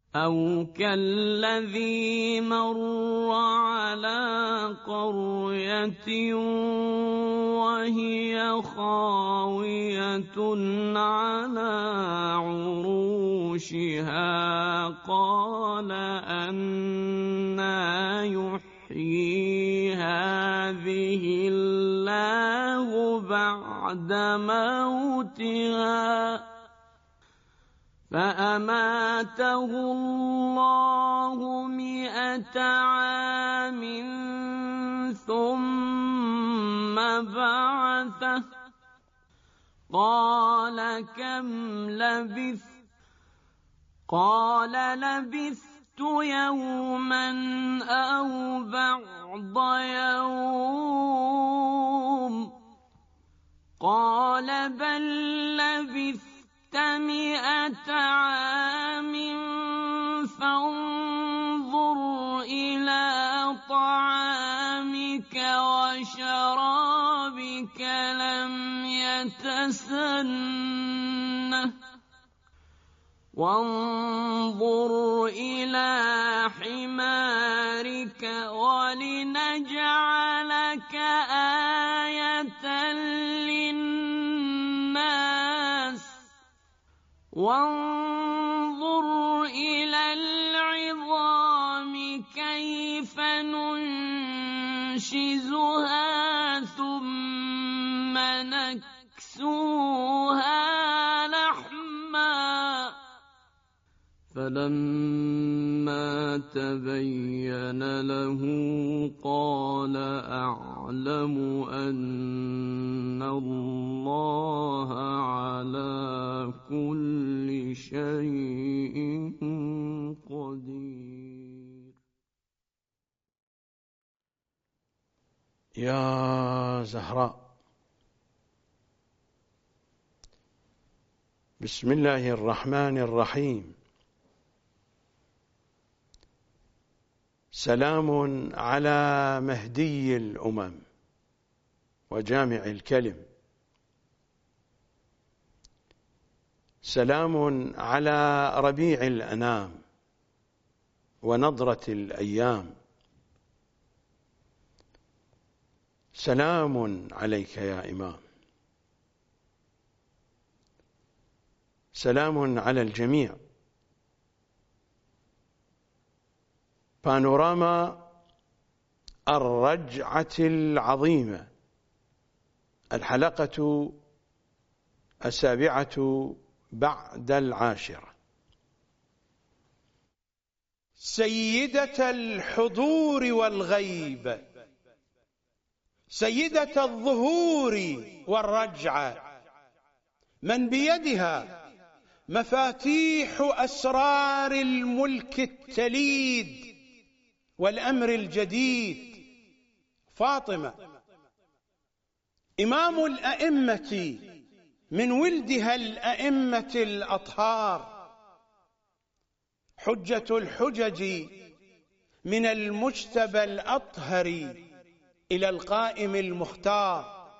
أو كالذي مر على قرية وهي خاوية على عروشها قال أنى يحيي هذه الله بعد موتها فأماته الله 100 عام ثم بعثه قال كم لبثت قال لبثت يوما أو بعض يوم قال بل لبثت 100 عام فانظر إلى طعامك وشرابك لم يتسنه وانظر إلى حمارك ولنجعلك آية للناس وانظر إلى العظام كيف ننشزها ثم نكسوها لحما فلما تبين له قال أعلم أن الله على كل شيء قدير. يا زهراء، بسم الله الرحمن الرحيم. سلام على مهدي الأمم وجامع الكلم، سلام على ربيع الأنام ونضرة الأيام، سلام عليك يا إمام، سلام على الجميع. بانوراما الرجعة العظيمة، الحلقة 7 بعد 10. سيدة الحضور والغيب، سيدة الظهور والرجعة، من بيدها مفاتيح أسرار الملك التليد والأمر الجديد، فاطمة إمام الأئمة من ولدها الأئمة الأطهار، حجة الحجج من المجتبى الأطهر إلى القائم المختار.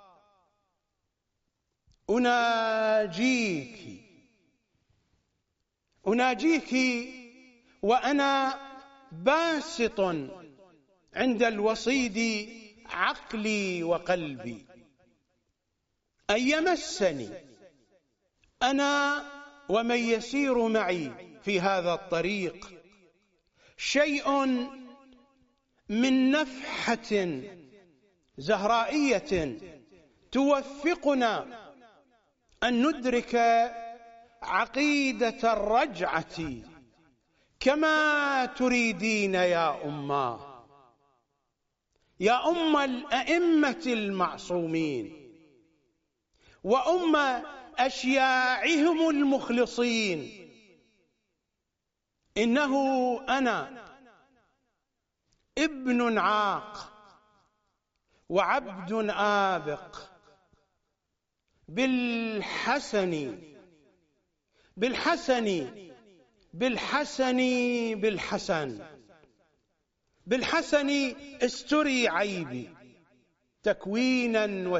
أناجيك وأنا باسط عند الوصيد عقلي وقلبي، أن يمسني أنا ومن يسير معي في هذا الطريق شيء من نفحة زهرائية توفقنا أن ندرك عقيدة الرجعة كما تريدين يا أماه، يا أم الأئمة المعصومين وأم أشياعهم المخلصين. إنه أنا ابن عاق وعبد آبق بالحسن بالحسن بالحسن بالحسن بالحسن استري عيبي تكوينا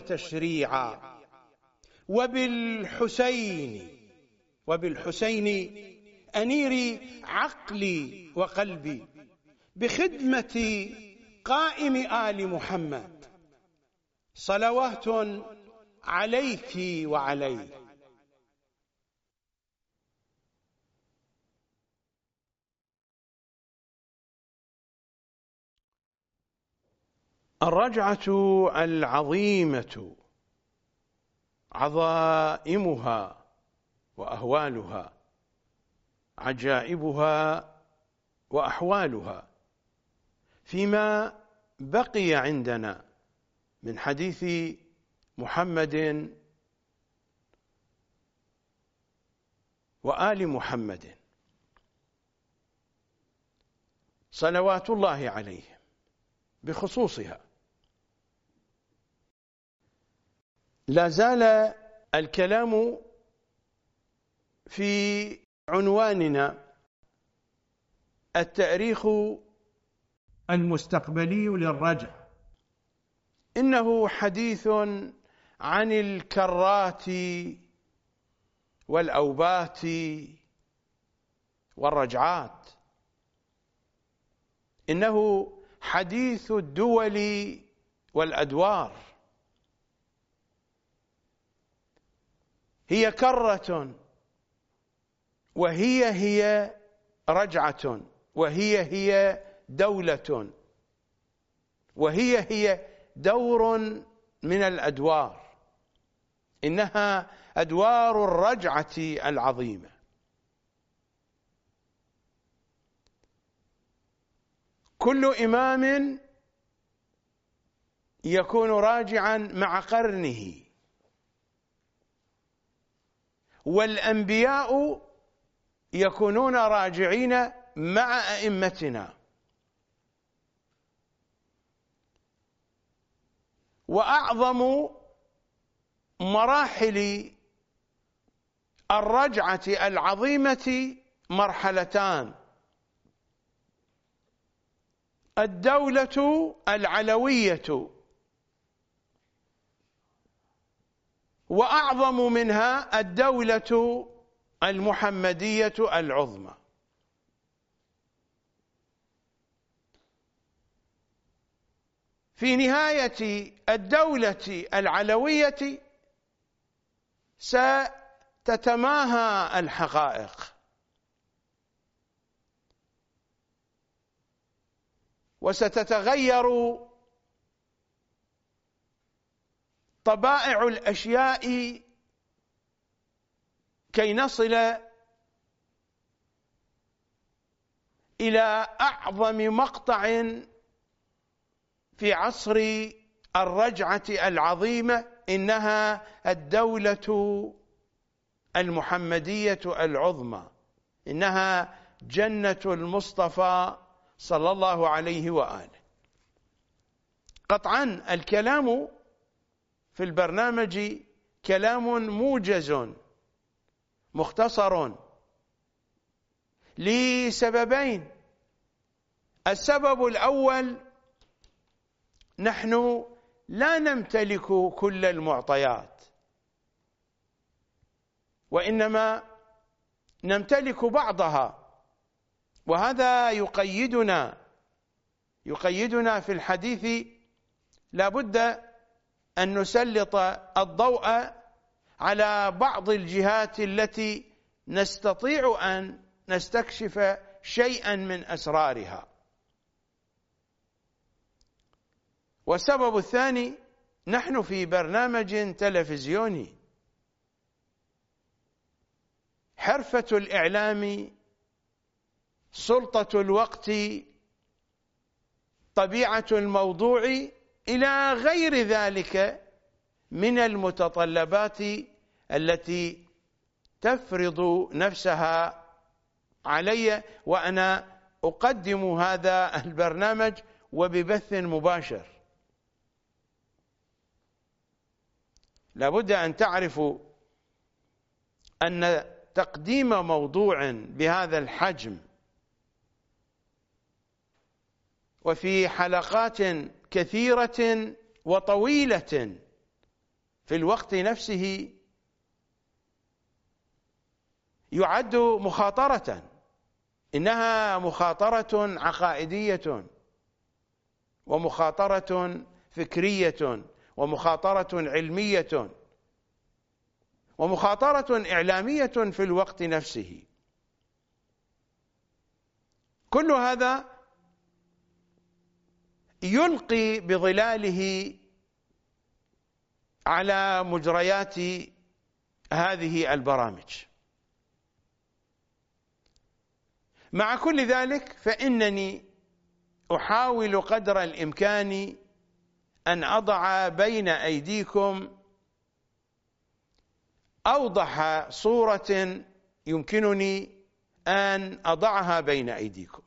وتشريعا، وبالحسين أنير عقلي وقلبي بخدمة قائم آل محمد، صلوات عليك وعليه. الرجعة العظيمة عظائمها وأهوالها، عجائبها وأحوالها، فيما بقي عندنا من حديث محمد وآل محمد صلوات الله عليهم بخصوصها. لا زال الكلام في عنواننا التاريخ المستقبلي للرجع. إنه حديث عن الكرات والأوبات والرجعات، إنه حديث الدول والأدوار. هي كرة، وهي رجعة، وهي دولة، وهي دور من الأدوار. إنها أدوار الرجعة العظيمة. كل إمام يكون راجعا مع قرنه، والأنبياء يكونون راجعين مع أئمتنا. وأعظم مراحل الرجعة العظيمة مرحلتان: الدولة العلوية، وأعظم منها الدولة المحمدية العظمى. في نهاية الدولة العلوية ستتماهى الحقائق، وستتغير طبائع الأشياء كي نصل إلى أعظم مقطع في عصر الرجعة العظيمة. إنها الدولة المحمدية العظمى، إنها جنة المصطفى صلى الله عليه وآله. قطعا الكلام في البرنامج كلام موجز مختصر لسببين. السبب الأول: نحن لا نمتلك كل المعطيات، وإنما نمتلك بعضها، وهذا يقيدنا في الحديث. لا بد أن نسلط الضوء على بعض الجهات التي نستطيع أن نستكشف شيئا من أسرارها. والسبب الثاني: نحن في برنامج تلفزيوني، حرفة الإعلام، سلطة الوقت، طبيعة الموضوع، إلى غير ذلك من المتطلبات التي تفرض نفسها علي، وأنا أقدم هذا البرنامج وببث مباشر. لابد أن تعرفوا أن تقديم موضوع بهذا الحجم وفي حلقات كثيرة وطويلة في الوقت نفسه يعد مخاطرة، إنها مخاطرة عقائدية ومخاطرة فكرية ومخاطرة علمية ومخاطرة إعلامية في الوقت نفسه. كل هذا يلقي بظلاله على مجريات هذه البرامج. مع كل ذلك فإنني أحاول قدر الإمكان أن أضع بين أيديكم أوضح صورة يمكنني أن أضعها بين أيديكم.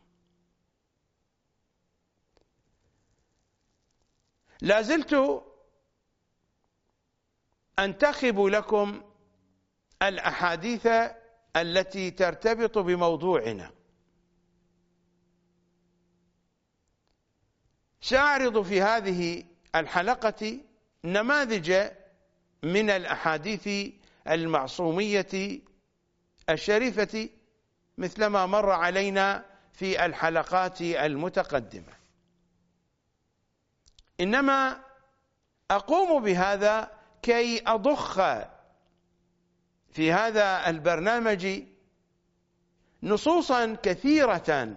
لا زلت أنتخب لكم الأحاديث التي ترتبط بموضوعنا. سأعرض في هذه الحلقة نماذج من الأحاديث المعصومية الشريفة مثلما مر علينا في الحلقات المتقدمة. إنما أقوم بهذا كي أضخ في هذا البرنامج نصوصا كثيرة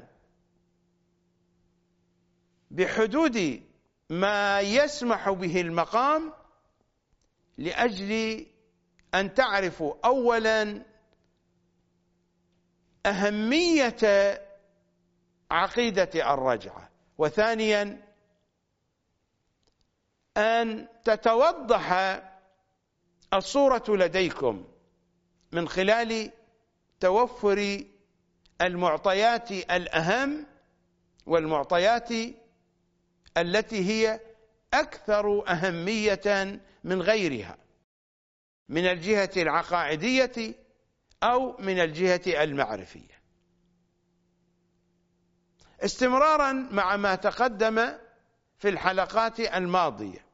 بحدود ما يسمح به المقام، لأجل أن تعرفوا أولا أهمية عقيدة الرجعة، وثانيا أن تتوضح الصورة لديكم من خلال توفر المعطيات الأهم والمعطيات التي هي أكثر أهمية من غيرها من الجهة العقائدية أو من الجهة المعرفية. استمرارا مع ما تقدم في الحلقات الماضية،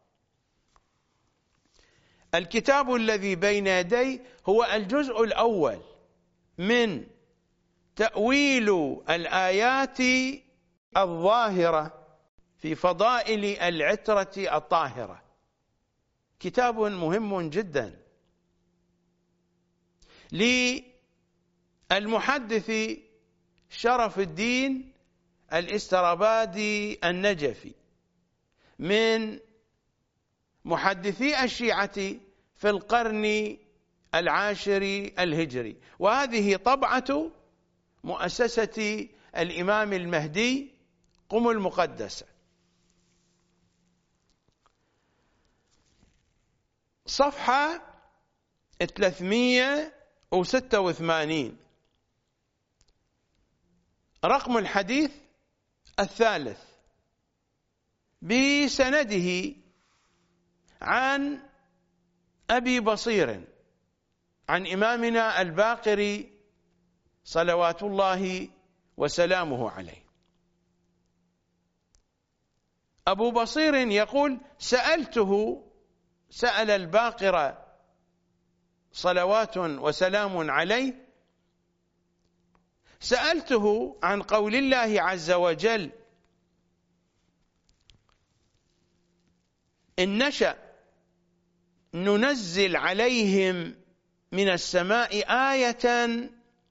الكتاب الذي بين يدي هو الجزء الأول من تأويل الآيات الظاهرة في فضائل العترة الطاهرة. كتاب مهم جدا للمحدث شرف الدين الاسترابادي النجفي من محدثي الشيعة في القرن العاشر الهجري، وهذه طبعة مؤسسة الإمام المهدي قم المقدسة. صفحة 386، رقم الحديث الثالث، بسنده عن أبي بصير عن إمامنا الباقر صلوات الله وسلامه عليه. أبو بصير يقول: سأل الباقر صلوات وسلام عليه، سألته عن قول الله عز وجل: إن نشأ ننزل عليهم من السماء آية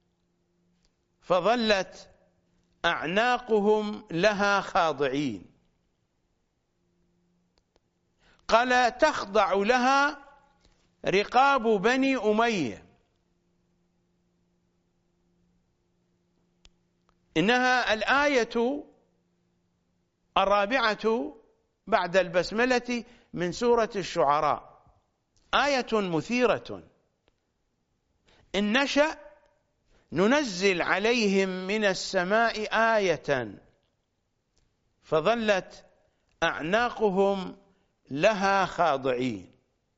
فظلت أعناقهم لها خاضعين. قال: تخضع لها رقاب بني أمية. إنها الآية الرابعة بعد البسملة من سورة الشعراء، آية مثيرة. إن نشأ ننزل عليهم من السماء آية فظلت أعناقهم لها خاضعين.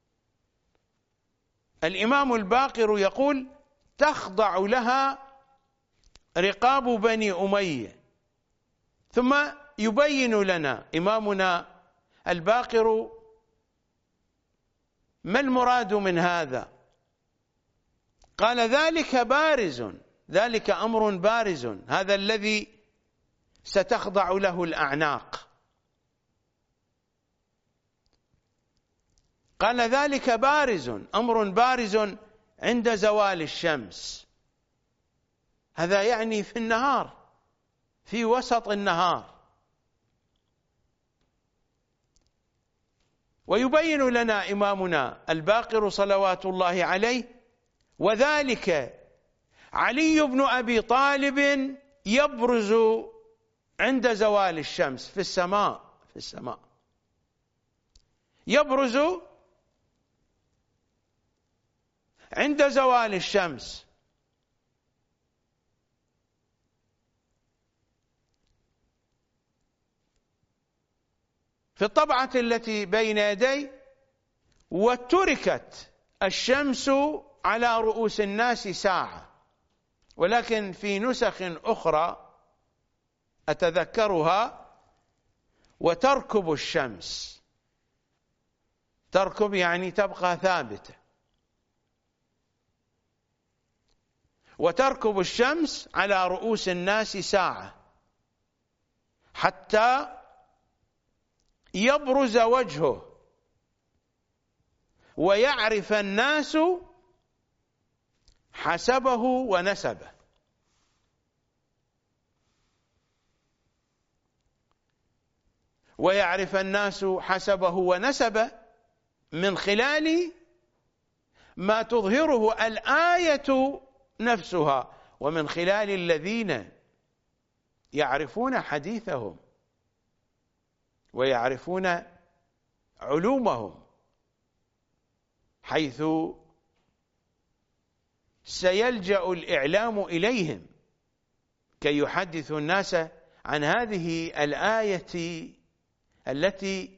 الإمام الباقر يقول: تخضع لها رقاب بني أمية. ثم يبين لنا إمامنا الباقر ما المراد من هذا. قال ذلك بارز، ذلك أمر بارز، هذا الذي ستخضع له الأعناق. قال ذلك بارز، أمر بارز عند زوال الشمس، هذا يعني في النهار، في وسط النهار. ويبين لنا إمامنا الباقر صلوات الله عليه: وذلك علي بن أبي طالب يبرز عند زوال الشمس، في السماء، في السماء يبرز عند زوال الشمس. في الطبعة التي بين يدي: وتركت الشمس على رؤوس الناس ساعة، ولكن في نسخ أخرى أتذكرها: وتركب الشمس، تركب يعني تبقى ثابتة، وتركب الشمس على رؤوس الناس ساعة حتى يبرز وجهه ويعرف الناس حسبه ونسبه. ويعرف الناس حسبه ونسبه من خلال ما تظهره الآية نفسها، ومن خلال الذين يعرفون حديثهم ويعرفون علومهم، حيث سيلجأ الإعلام إليهم كي يحدثوا الناس عن هذه الآية التي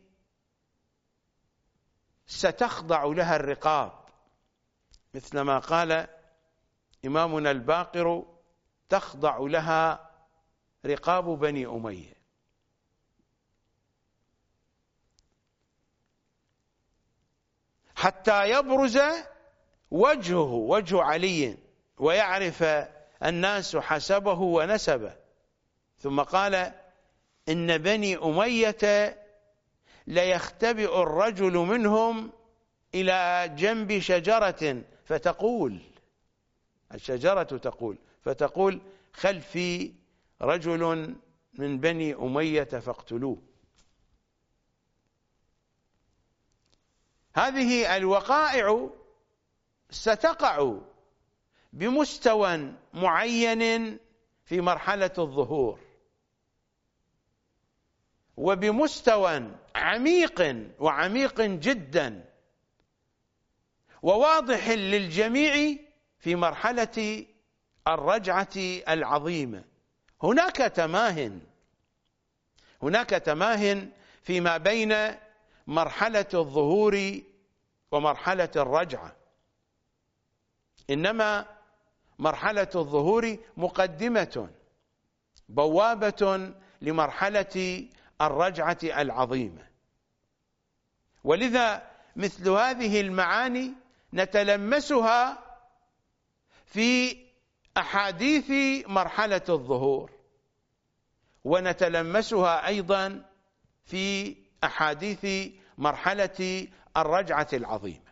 ستخضع لها الرقاب، مثل ما قال إمامنا الباقر: تخضع لها رقاب بني أمية. حتى يبرز وجهه، وجه علي، ويعرف الناس حسبه ونسبه. ثم قال: إن بني أمية ليختبئ الرجل منهم إلى جنب شجرة فتقول، الشجرة تقول، فتقول: خلفي رجل من بني أمية فاقتلوه. هذه الوقائع ستقع بمستوى معين في مرحلة الظهور، وبمستوى عميق جدا وواضح للجميع في مرحلة الرجعة العظيمة. هناك تماه فيما بين مرحلة الظهور ومرحلة الرجعة، إنما مرحلة الظهور مقدمة، بوابة لمرحلة الرجعة العظيمة. ولذا مثل هذه المعاني نتلمسها في أحاديث مرحلة الظهور، ونتلمسها أيضا في أحاديث مرحلة الرجعة العظيمة.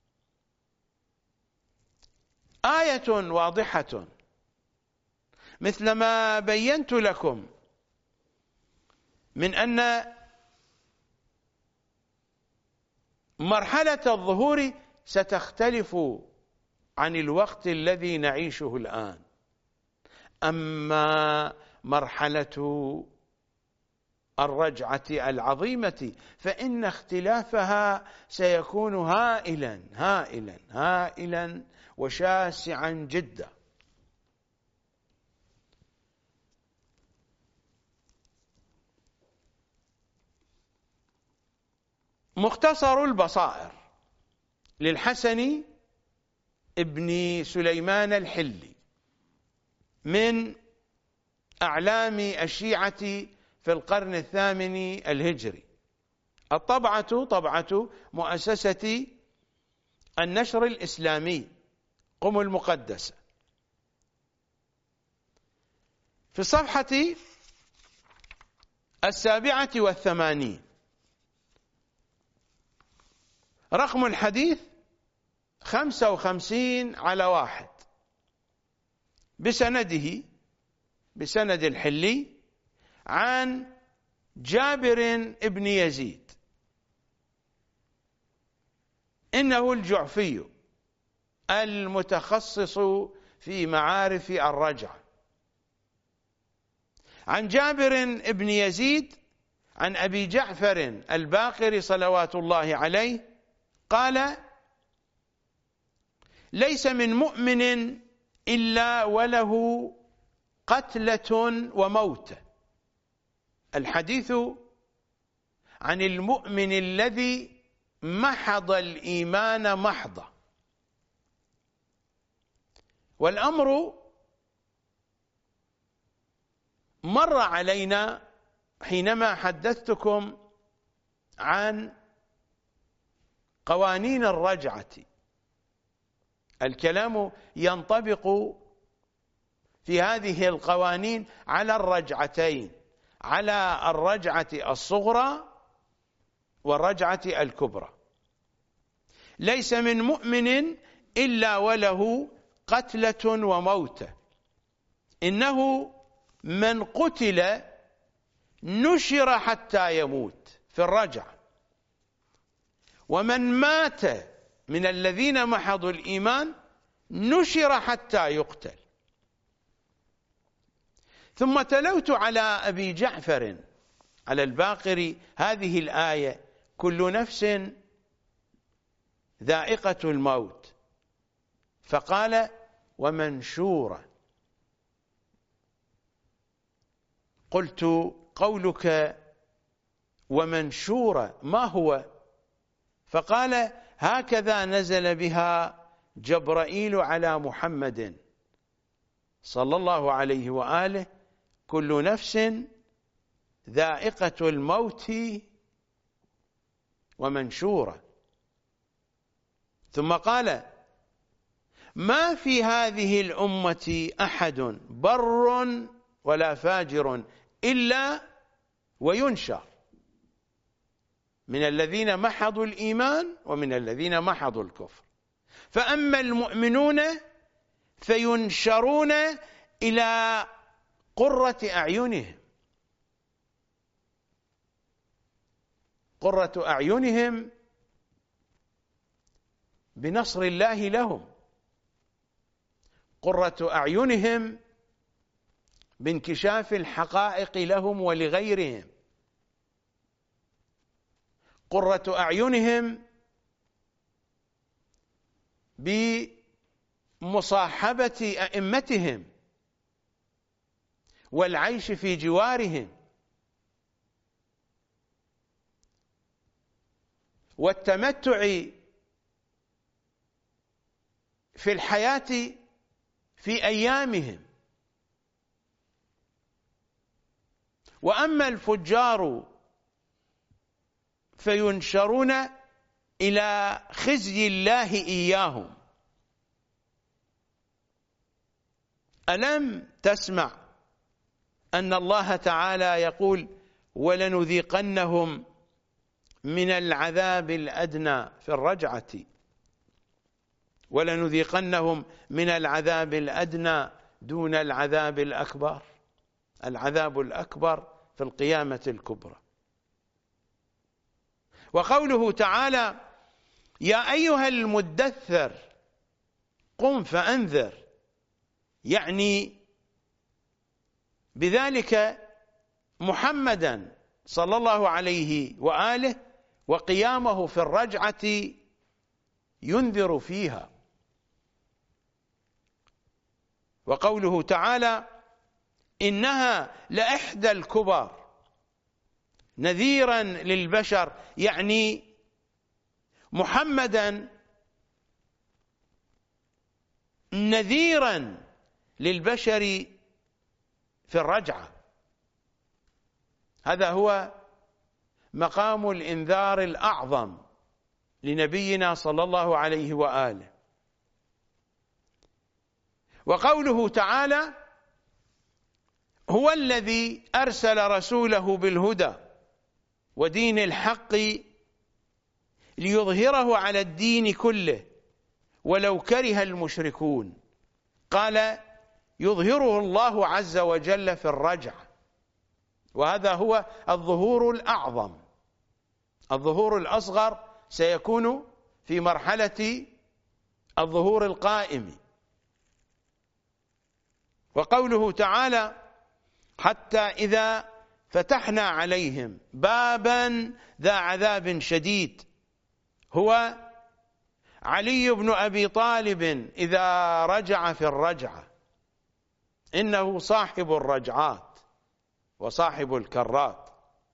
آية واضحة مثل ما بينت لكم من أن مرحلة الظهور ستختلف عن الوقت الذي نعيشه الآن. أما مرحلة الرجعة العظيمة فإن اختلافها سيكون هائلا وشاسعا جدا. مختصر البصائر للحسن ابن سليمان الحلي من أعلام الشيعة في القرن الثامن الهجري. الطبعة طبعة مؤسسة النشر الإسلامي، قم المقدسة. في الصفحة 87 رقم الحديث 55/1 بسند الحلي عن جابر بن يزيد إنه الجعفي المتخصص في معارف الرجعة، عن جابر بن يزيد عن أبي جعفر الباقر صلوات الله عليه قال: ليس من مؤمن إلا وله قتلة وموت. الحديث عن المؤمن الذي محض الإيمان محضة. والأمر مر علينا حينما حدثتكم عن قوانين الرجعة. الكلام ينطبق في هذه القوانين على الرجعتين، على الرجعة الصغرى والرجعة الكبرى. ليس من مؤمن إلا وله قتلة وموتة. إنه من قتل نشر حتى يموت في الرجعة، ومن مات من الذين محضوا الإيمان نشر حتى يقتل. ثم تلوت على أبي جعفر على الباقر هذه الآية: كل نفس ذائقة الموت. فقال: ومنشورة. قلت: قولك ومنشورة ما هو؟ فقال: هكذا نزل بها جبرائيل على محمد صلى الله عليه وآله: كل نفس ذائقة الموت ومنشورة. ثم قال: ما في هذه الأمة أحد بر ولا فاجر إلا وينشر، من الذين محضوا الإيمان ومن الذين محضوا الكفر. فأما المؤمنون فينشرون إلى قرة أعينهم، قرة أعينهم بنصر الله لهم، قرة أعينهم بانكشاف الحقائق لهم ولغيرهم، قرة أعينهم بمصاحبة أئمتهم والعيش في جوارهم والتمتع في الحياة في أيامهم. وأما الفجار فينشرون إلى خزي الله إياهم. ألم تسمع أن الله تعالى يقول: ولنذيقنهم من العذاب الأدنى في الرجعة، ولنذيقنهم من العذاب الأدنى دون العذاب الأكبر، العذاب الأكبر في القيامة الكبرى. وقوله تعالى: يا أيها المدثر قم فأنذر، يعني بذلك محمدا صلى الله عليه وآله وقيامه في الرجعة ينذر فيها. وقوله تعالى: إنها لإحدى الكبر نذيرا للبشر، يعني محمدا نذيرا للبشر في الرجعة. هذا هو مقام الإنذار الأعظم لنبينا صلى الله عليه وآله. وقوله تعالى: هو الذي أرسل رسوله بالهدى ودين الحق ليظهره على الدين كله ولو كره المشركون. قال: يظهره الله عز وجل في الرجعة، وهذا هو الظهور الأعظم. الظهور الأصغر سيكون في مرحلة الظهور القائم. وقوله تعالى: حتى إذا فتحنا عليهم بابا ذا عذاب شديد. هو علي بن أبي طالب إذا رجع في الرجعة، إنه صاحب الرجعات وصاحب الكرات.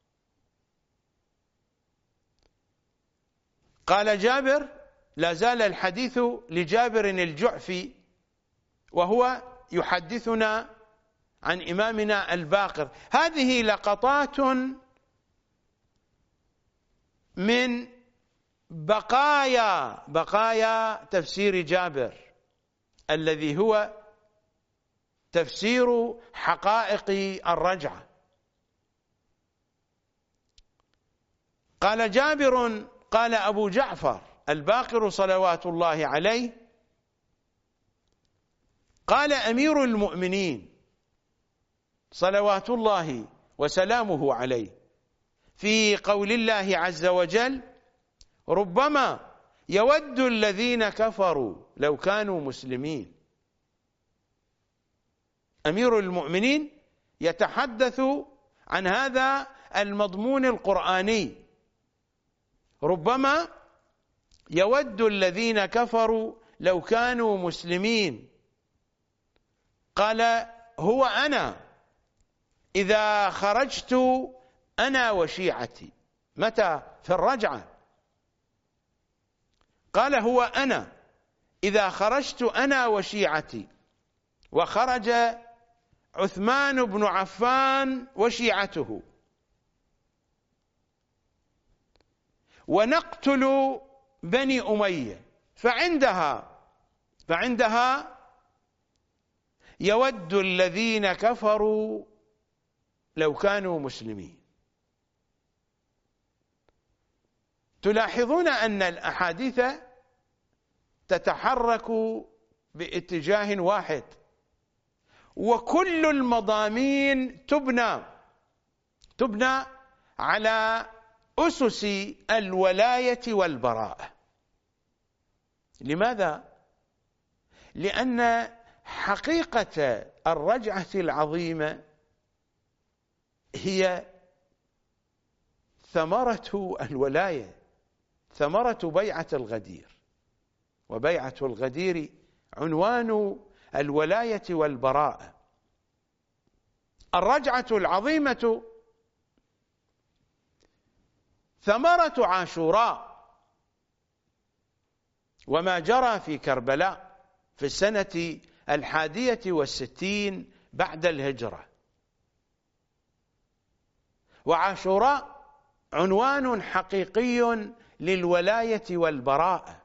قال جابر: لا زال الحديث لجابر الجعفي وهو يحدثنا عن إمامنا الباقر. هذه لقطات من بقايا تفسير جابر الذي هو تفسير حقائق الرجعة. قال جابر: قال أبو جعفر الباقر صلوات الله عليه: قال أمير المؤمنين صلوات الله وسلامه عليه في قول الله عز وجل: ربما يود الذين كفروا لو كانوا مسلمين. أمير المؤمنين يتحدث عن هذا المضمون القرآني: ربما يود الذين كفروا لو كانوا مسلمين. قال: هو أنا إذا خرجت أنا وشيعتي. متى؟ في الرجعة. قال: هو أنا إذا خرجت أنا وشيعتي، وخرج عثمان بن عفان وشيعته، ونقتل بني أمية، فعندها يود الذين كفروا لو كانوا مسلمين. تلاحظون أن الأحاديث تتحرك باتجاه واحد، وكل المضامين تبنى على أسس الولاية والبراءة. لماذا؟ لأن حقيقة الرجعة العظيمة هي ثمرة الولاية، ثمرة بيعة الغدير، وبيعة الغدير عنوان الولاية والبراءة. الرجعة العظيمة ثمرة عاشوراء وما جرى في كربلاء في السنة 61 بعد الهجرة. وعاشوراء عنوان حقيقي للولاية والبراءة.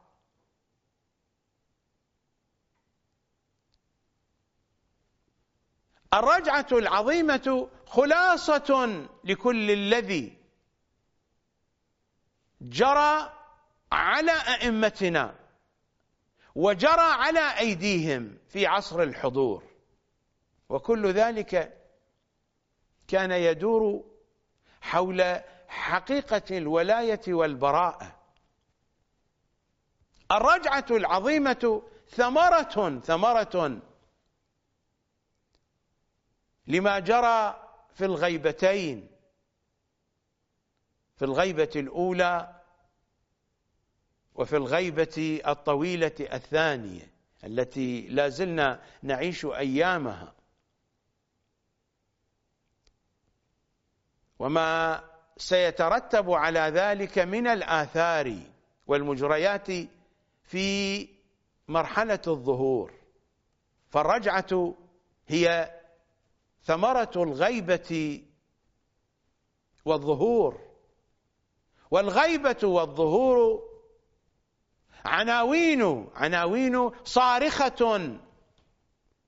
الرجعة العظيمة خلاصة لكل الذي جرى على أئمتنا وجرى على أيديهم في عصر الحضور، وكل ذلك كان يدور حول حقيقة الولاية والبراءة. الرجعة العظيمة ثمرة لما جرى في الغيبتين، في الغيبة الأولى وفي الغيبة الطويلة الثانية التي لا زلنا نعيش أيامها، وما سيترتب على ذلك من الآثار والمجريات في مرحلة الظهور. فالرجعة هي ثمرة الغيبة والظهور، والغيبة والظهور عناوين صارخة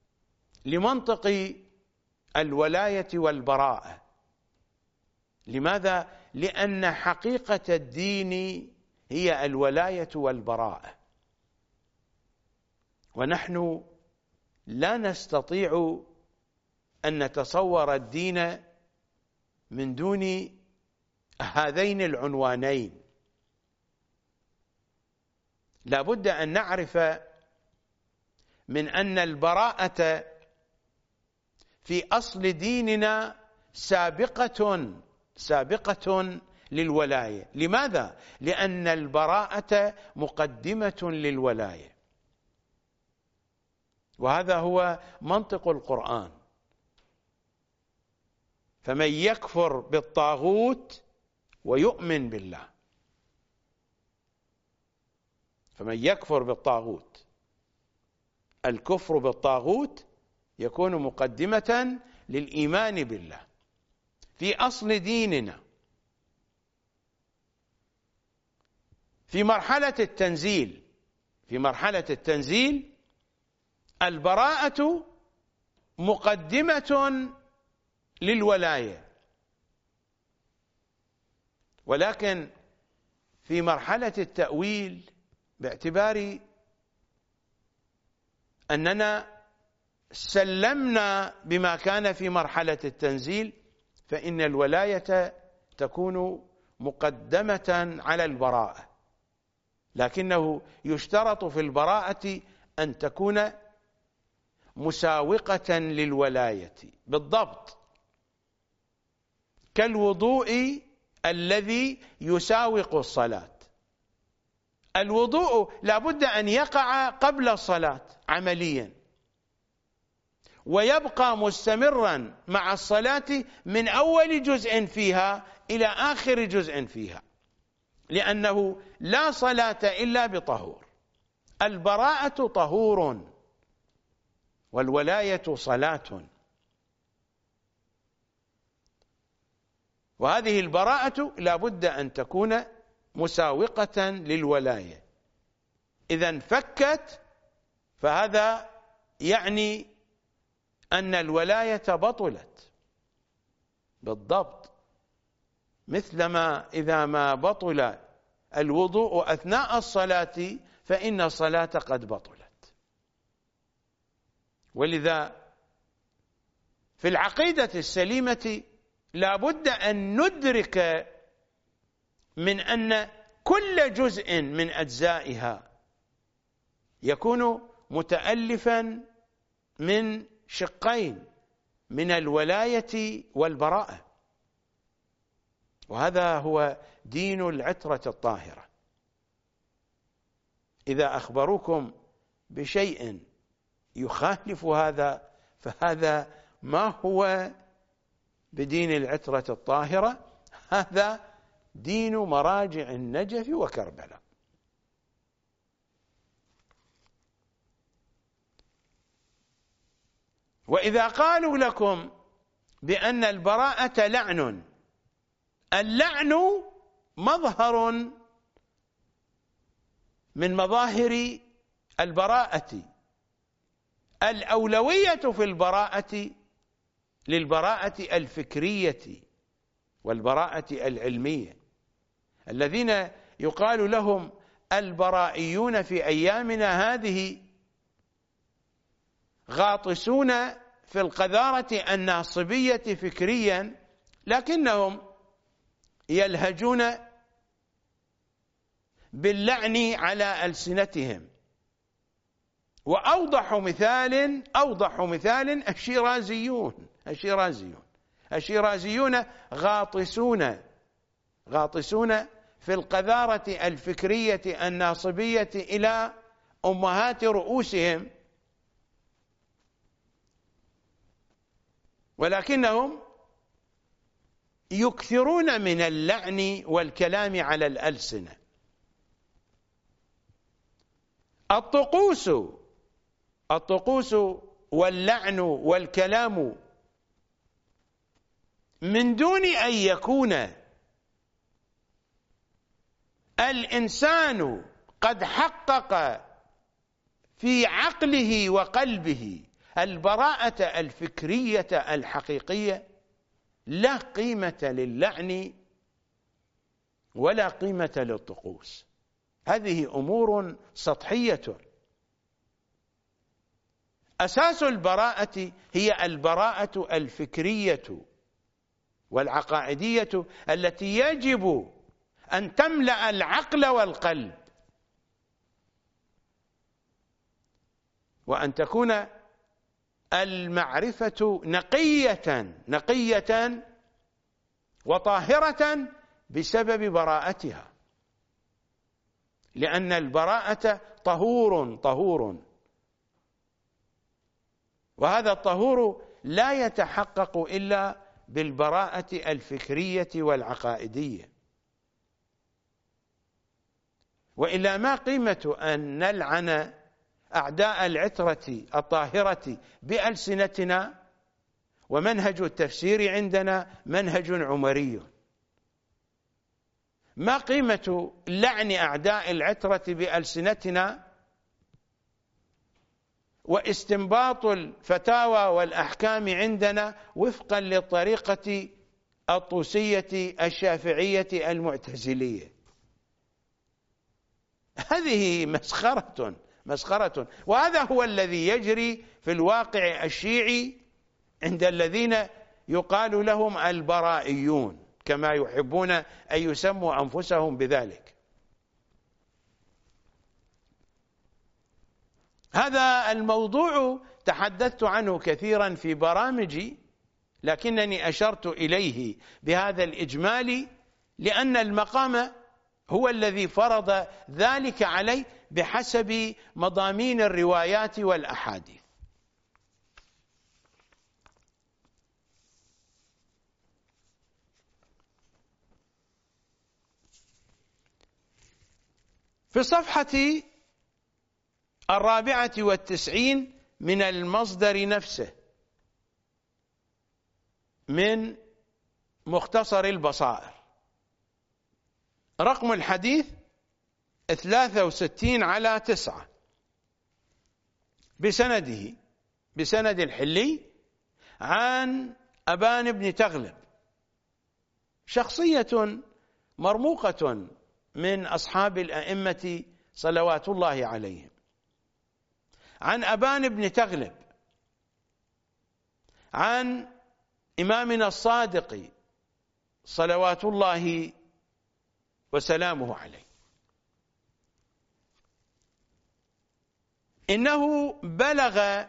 لمنطق الولاية والبراءة. لماذا؟ لأن حقيقة الدين هي الولاية والبراءة، ونحن لا نستطيع أن نتصور الدين من دون هذين العنوانين. لا بد أن نعرف من أن البراءة في أصل ديننا سابقة للولاية. لماذا؟ لأن البراءة مقدمة للولاية، وهذا هو منطق القرآن. فمن يكفر بالطاغوت ويؤمن بالله، فمن يكفر بالطاغوت، الكفر بالطاغوت يكون مقدمة للإيمان بالله في أصل ديننا. في مرحلة التنزيل البراءة مقدمة للولاية، ولكن في مرحلة التأويل، باعتبار أننا سلمنا بما كان في مرحلة التنزيل، فإن الولاية تكون مقدمة على البراءة، لكنه يشترط في البراءة أن تكون مساوقة للولاية بالضبط، كالوضوء الذي يساوق الصلاة. الوضوء لا بد أن يقع قبل الصلاة عمليا، ويبقى مستمرا مع الصلاة من أول جزء فيها إلى آخر جزء فيها، لأنه لا صلاة إلا بطهور. البراءة طهور والولاية صلاة، وهذه البراءة لا بد أن تكون مساوقة للولاية. إذا انفكت فهذا يعني أن الولاية بطلت بالضبط، مثلما إذا ما بطل الوضوء أثناء الصلاة فإن الصلاة قد بطلت. ولذا في العقيدة السليمة لا بد أن ندرك من أن كل جزء من أجزائها يكون متألفا من شقين، من الولاية والبراءة، وهذا هو دين العترة الطاهرة. إذا أخبروكم بشيء يخالف هذا فهذا ما هو بدين العترة الطاهرة، هذا دين مراجع النجف وكربلاء. وإذا قالوا لكم بأن البراءة لعن، اللعن مظهر من مظاهر البراءة. الأولوية في البراءة للبراءة الفكرية والبراءة العلمية. الذين يقال لهم البرائيون في أيامنا هذه غاطسون في القذارة الناصبية فكريا، لكنهم يلهجون باللعن على ألسنتهم. وأوضح مثال الشيرازيون غاطسون في القذارة الفكرية الناصبية إلى أمهات رؤوسهم، ولكنهم يكثرون من اللعن والكلام على الألسنة. الطقوس واللعن والكلام من دون أن يكون الإنسان قد حقق في عقله وقلبه البراءة الفكرية الحقيقية لا قيمة للعن ولا قيمة للطقوس، هذه أمور سطحية. أساس البراءة هي البراءة الفكرية والعقائدية التي يجب أن تملأ العقل والقلب، وأن تكون المعرفة نقية وطاهرة بسبب براءتها، لأن البراءة طهور، وهذا الطهور لا يتحقق إلا بالبراءة الفكرية والعقائدية، وإلا ما قيمة أن نلعن أعداء العترة الطاهرة بألسنتنا ومنهج التفسير عندنا منهج عمري؟ ما قيمة لعن أعداء العترة بألسنتنا واستنباط الفتاوى والأحكام عندنا وفقا للطريقة الطوسية الشافعية المعتزلية؟ هذه مسخرة، وهذا هو الذي يجري في الواقع الشيعي عند الذين يقال لهم البرائيون، كما يحبون أن يسموا أنفسهم بذلك. هذا الموضوع تحدثت عنه كثيرا في برامجي، لكنني أشرت إليه بهذا الإجمال لأن المقام هو الذي فرض ذلك علي بحسب مضامين الروايات والأحاديث. في الصفحة 94 من المصدر نفسه من مختصر البصائر، رقم الحديث 63/9 بسند الحلي عن أبان بن تغلب، شخصية مرموقة من أصحاب الأئمة صلوات الله عليهم. عن أبان بن تغلب عن إمامنا الصادق صلوات الله وسلامه عليه، إنه بلغ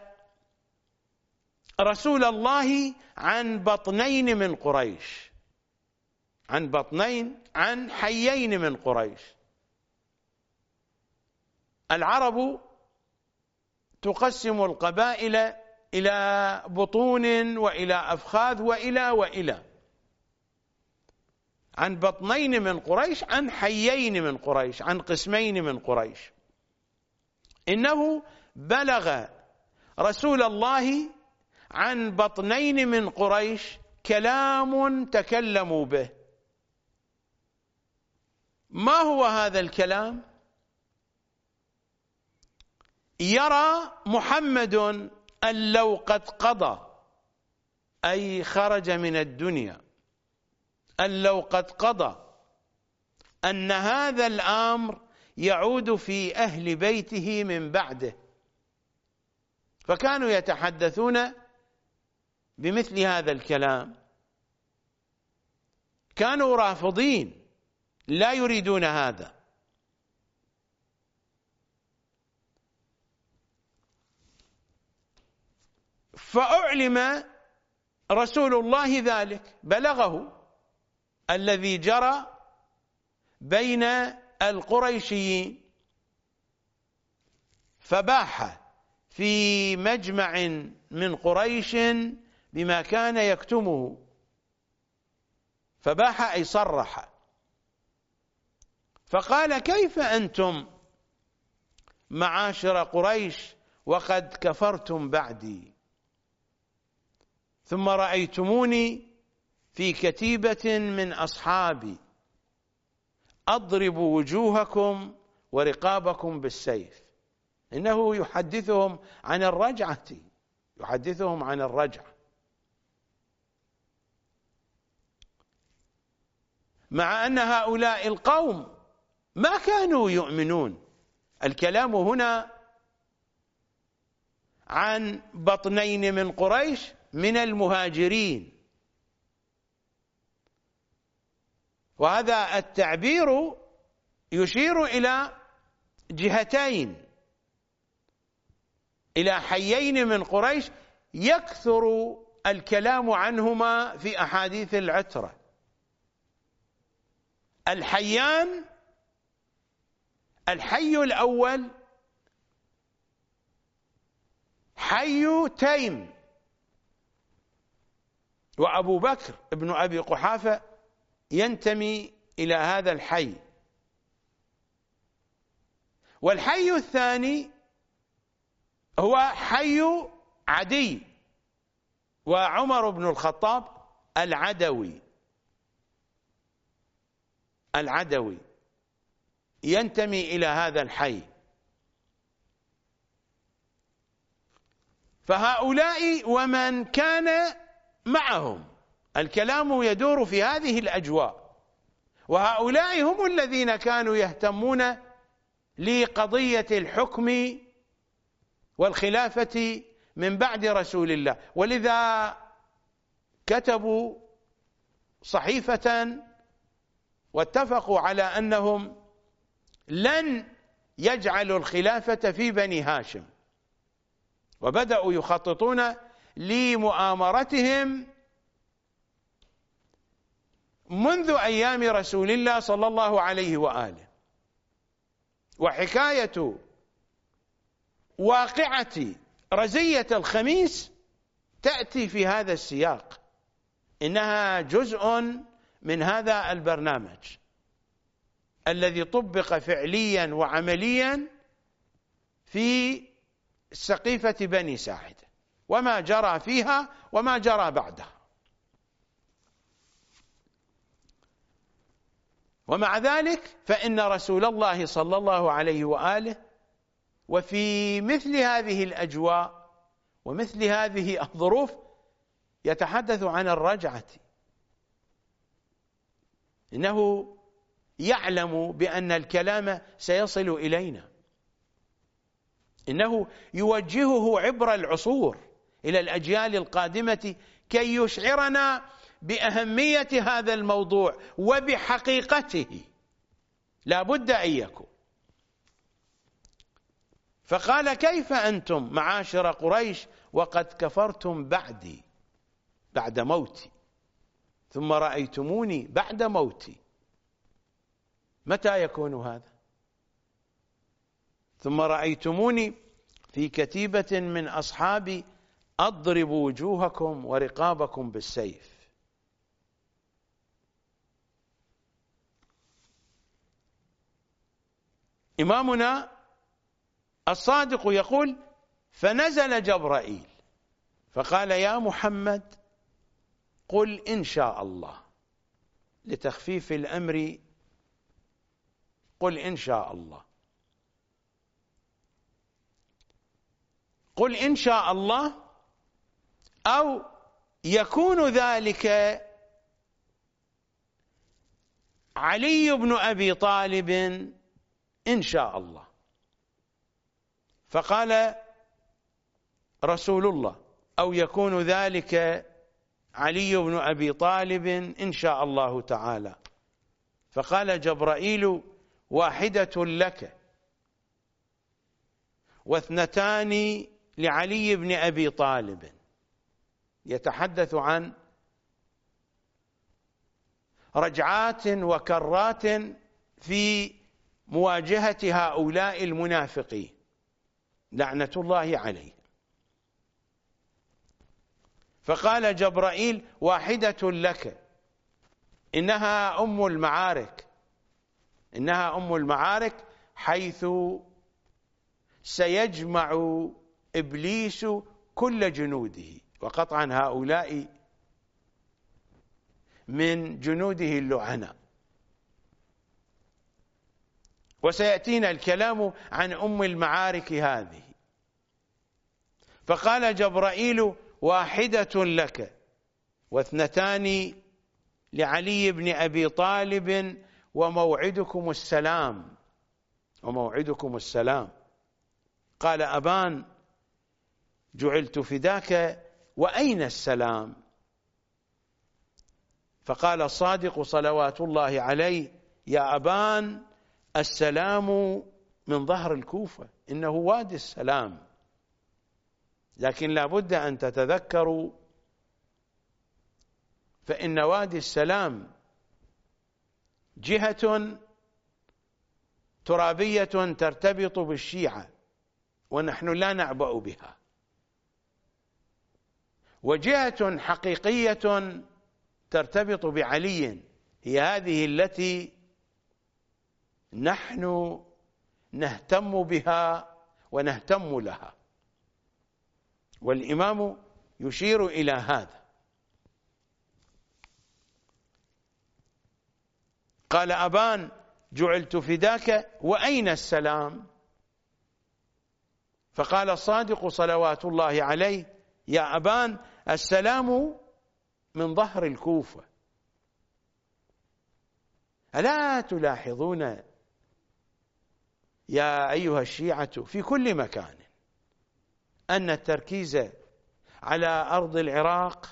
رسول الله عن بطنين من قريش، عن حيين من قريش. العرب تقسم القبائل إلى بطون وإلى أفخاذ وإلى عن بطنين من قريش، عن حيين من قريش، عن قسمين من قريش. إنه بلغ رسول الله عن بطنين من قريش كلام تكلموا به. ما هو هذا الكلام؟ يرى محمد أن لو قد قضى، أي خرج من الدنيا، أن لو قد قضى أن هذا الأمر يعود في أهل بيته من بعده. فكانوا يتحدثون بمثل هذا الكلام، كانوا رافضين لا يريدون هذا. فأعلم رسول الله ذلك، بلغه الذي جرى بين القريشيين، فباح في مجمع من قريش بما كان يكتمه. فباح أي صرح، فقال: كيف أنتم معاشر قريش وقد كفرتم بعدي، ثم رأيتموني في كتيبة من أصحابي أضرب وجوهكم ورقابكم بالسيف. إنه يحدثهم عن الرجعة، يحدثهم عن الرجعة، مع أن هؤلاء القوم ما كانوا يؤمنون. الكلام هنا عن بطنين من قريش من المهاجرين، وهذا التعبير يشير إلى جهتين، إلى حيين من قريش يكثر الكلام عنهما في أحاديث العترة. الحيان: الحي الأول حي تيم، وأبو بكر ابن أبي قحافة ينتمي إلى هذا الحي. والحي الثاني هو حي عدي، وعمر بن الخطاب العدوي ينتمي إلى هذا الحي. فهؤلاء ومن كان معهم الكلام يدور في هذه الأجواء، وهؤلاء هم الذين كانوا يهتمون لقضية الحكم والخلافة من بعد رسول الله، ولذا كتبوا صحيفة واتفقوا على أنهم لن يجعلوا الخلافة في بني هاشم، وبدأوا يخططون لمؤامرتهم منذ أيام رسول الله صلى الله عليه وآله. وحكاية واقعة رزية الخميس تأتي في هذا السياق، إنها جزء من هذا البرنامج الذي طبق فعليا وعمليا في سقيفة بني ساعدة، وما جرى فيها وما جرى بعدها. ومع ذلك فإن رسول الله صلى الله عليه وآله وفي مثل هذه الأجواء ومثل هذه الظروف يتحدث عن الرجعة، إنه يعلم بأن الكلام سيصل إلينا، إنه يوجهه عبر العصور إلى الأجيال القادمة كي يشعرنا بأهمية هذا الموضوع وبحقيقته، لا بد أن يكون. فقال: كيف أنتم معاشر قريش وقد كفرتم بعدي، بعد موتي، ثم رأيتموني بعد موتي؟ متى يكون هذا؟ ثم رأيتموني في كتيبة من أصحابي أضرب وجوهكم ورقابكم بالسيف. إمامنا الصادق يقول: فنزل جبرائيل فقال: يا محمد قل إن شاء الله، لتخفيف الأمر قل إن شاء الله، قل إن شاء الله، أو يكون ذلك علي بن أبي طالب إن شاء الله. فقال رسول الله: أو يكون ذلك علي بن أبي طالب إن شاء الله تعالى. فقال جبرائيل: واحدة لك واثنتان لعلي بن أبي طالب. يتحدث عن رجعات وكرات في مواجهة هؤلاء المنافقين لعنة الله عليه. فقال جبرائيل: واحدة لك، إنها أم المعارك، إنها أم المعارك، حيث سيجمع إبليس كل جنوده، وقطعا هؤلاء من جنوده اللعنة. وسيأتينا الكلام عن أم المعارك هذه. فقال جبرائيل: واحدة لك واثنتان لعلي بن أبي طالب وموعدكم السلام، وموعدكم السلام. قال أبان: جعلت فداك وأين السلام؟ فقال الصادق صلوات الله عليه: يا أبان، السلام من ظهر الكوفة، إنه وادي السلام. لكن لا بد أن تتذكروا فإن وادي السلام جهة ترابية ترتبط بالشيعة ونحن لا نعبأ بها، وجهة حقيقية ترتبط بعلي، هي هذه التي نحن نهتم بها ونهتم لها، والإمام يشير إلى هذا. قال أبان: جعلت فداك وأين السلام؟ فقال الصادق صلوات الله عليه: يا أبان، السلام من ظهر الكوفة. ألا تلاحظون يا أيها الشيعة في كل مكان أن التركيز على أرض العراق،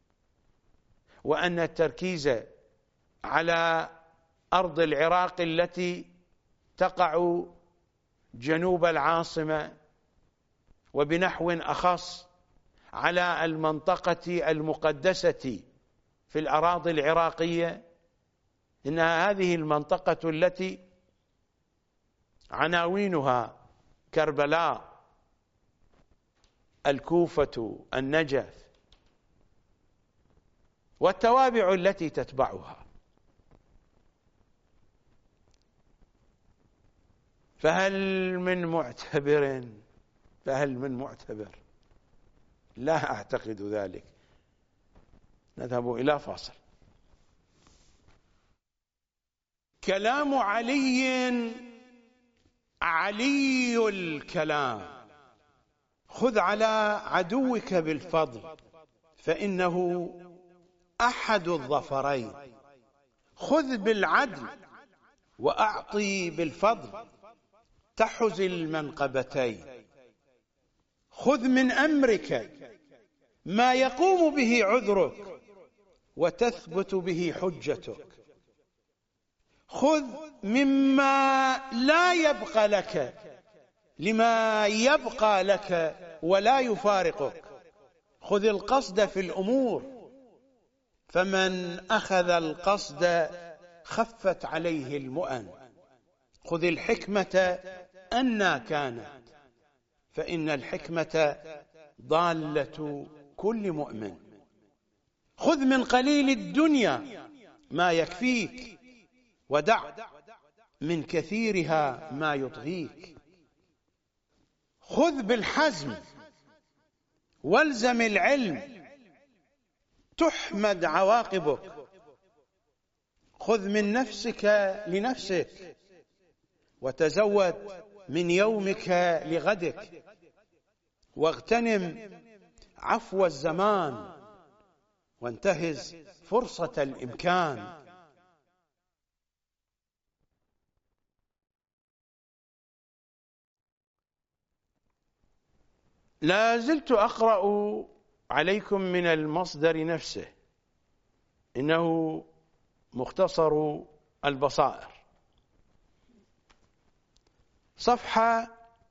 وأن التركيز على أرض العراق التي تقع جنوب العاصمة، وبنحو أخص على المنطقة المقدسة في الأراضي العراقية، إنها هذه المنطقة التي عناوينها كربلاء، الكوفة، النجف، والتوابع التي تتبعها. فهل من معتبر؟ لا أعتقد ذلك. نذهب إلى فاصل. كلام علي الكلام. خذ على عدوك بالفضل فإنه أحد الظفرين، خذ بالعدل وأعطي بالفضل تحز المنقبتين، خذ من أمرك ما يقوم به عذرك وتثبت به حجتك، خذ مما لا يبقى لك لما يبقى لك ولا يفارقك، خذ القصد في الأمور، فمن أخذ القصد خفت عليه المؤن، خذ الحكمة أنى كانت، فإن الحكمة ضالة كل مؤمن، خذ من قليل الدنيا ما يكفيك ودع من كثيرها ما يطغيك، خذ بالحزم والزم العلم تحمد عواقبك، خذ من نفسك لنفسك وتزود من يومك لغدك، واغتنم عفو الزمان وانتهز فرصة الإمكان. لا زلت أقرأ عليكم من المصدر نفسه، إنه مختصر البصائر، صفحة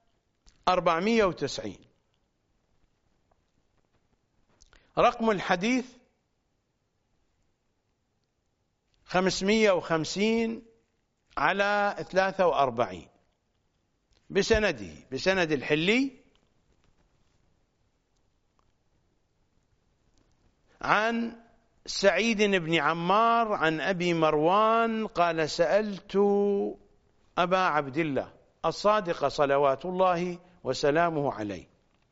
490، رقم الحديث 550 على 43 بسند الحلي عن سعيد بن عمار عن أبي مروان قال: سألت أبا عبد الله الصادق صلوات الله وسلامه عليه،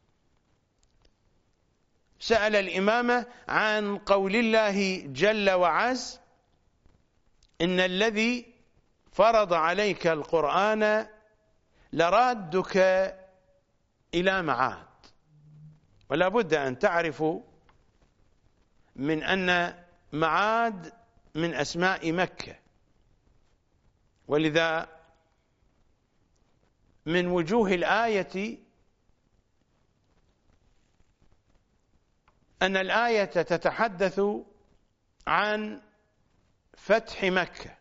سأل الإمام عن قول الله جل وعز: إن الذي فرض عليك القرآن لرادك إلى معاد. ولا بد أن تعرفوا من أن معاد من أسماء مكة، ولذا من وجوه الآية أن الآية تتحدث عن فتح مكة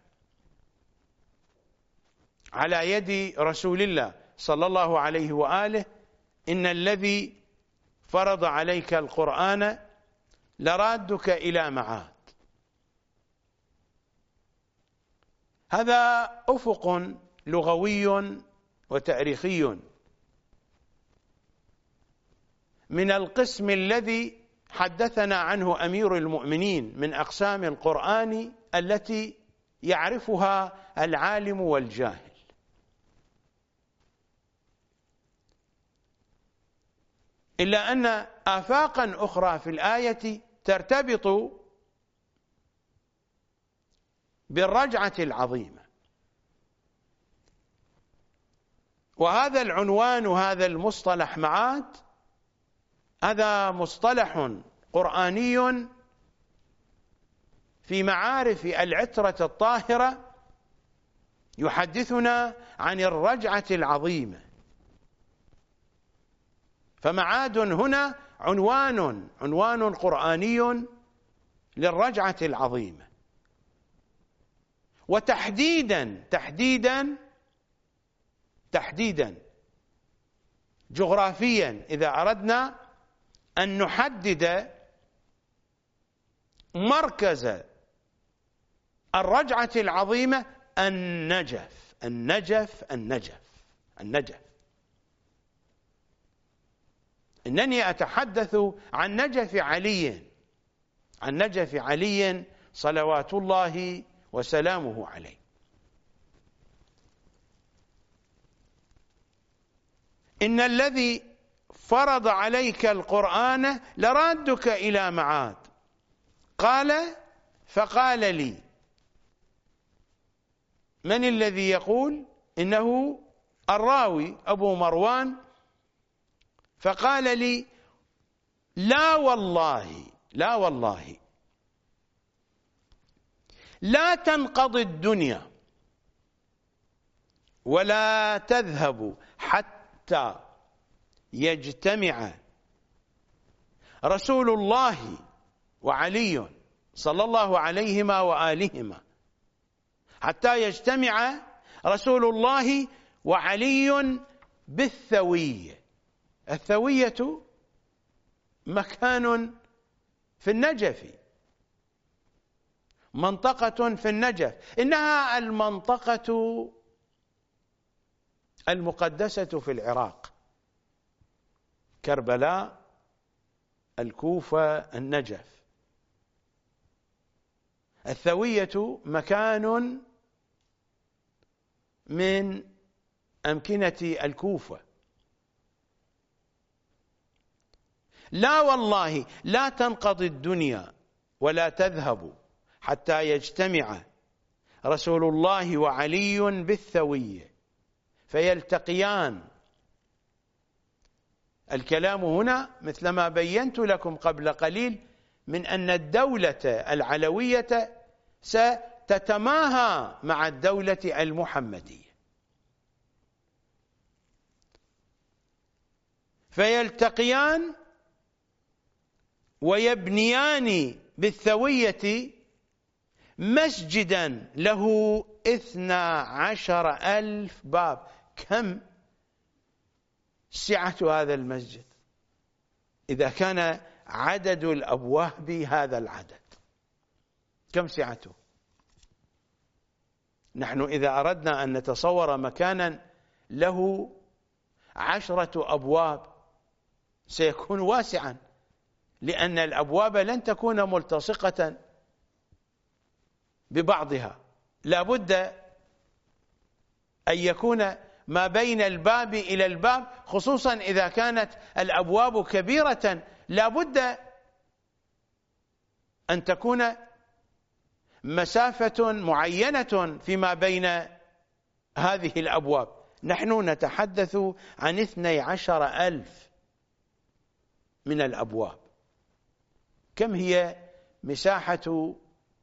على يد رسول الله صلى الله عليه وآله: إن الذي فرض عليك القرآن لرادك إلى معاد. هذا أفق لغوي وتاريخي من القسم الذي حدثنا عنه أمير المؤمنين من أقسام القرآن التي يعرفها العالم والجاهل. إلا أن آفاقا أخرى في الآية ترتبط بالرجعة العظيمة، وهذا العنوان وهذا المصطلح معاد هذا مصطلح قرآني في معارف العترة الطاهرة يحدثنا عن الرجعة العظيمة. فمعاد هنا عنوان قرآني للرجعة العظيمة، وتحديدا جغرافيا إذا أردنا أن نحدد مركز الرجعة العظيمة: النجف. إنني أتحدث عن نجف علي صلوات الله وسلامه عليه. إن الذي فرض عليك القرآن لرادك إلى معاد. قال فقال لي. من الذي يقول؟ إنه الراوي أبو مروان. فقال لي: لا والله لا تنقضي الدنيا ولا تذهب حتى يجتمع رسول الله وعلي صلى الله عليهما وآلهما، حتى يجتمع رسول الله وعلي بالثوية. الثوية مكان في النجف، منطقة في النجف، إنها المنطقة المقدسة في العراق: كربلاء، الكوفة، النجف. الثوية مكان من أمكنة الكوفة. لا والله لا تنقضي الدنيا ولا تذهب حتى يجتمع رسول الله وعلي بالثوية فيلتقيان. الكلام هنا مثل ما بينت لكم قبل قليل من أن الدولة العلوية ستتماهى مع الدولة المحمدية، فيلتقيان ويبنيان بالثوية مسجدا له 12,000 باب. كم سعة هذا المسجد إذا كان عدد الأبواب هذا العدد؟ كم سعته؟ نحن إذا أردنا أن نتصور مكانا له 10 أبواب سيكون واسعا، لأن الأبواب لن تكون ملتصقة ببعضها، لا بد أن يكون ما بين الباب إلى الباب، خصوصا إذا كانت الأبواب كبيرة لا بد أن تكون مسافة معينة فيما بين هذه الأبواب. نحن نتحدث عن 12,000 من الأبواب. كم هي مساحة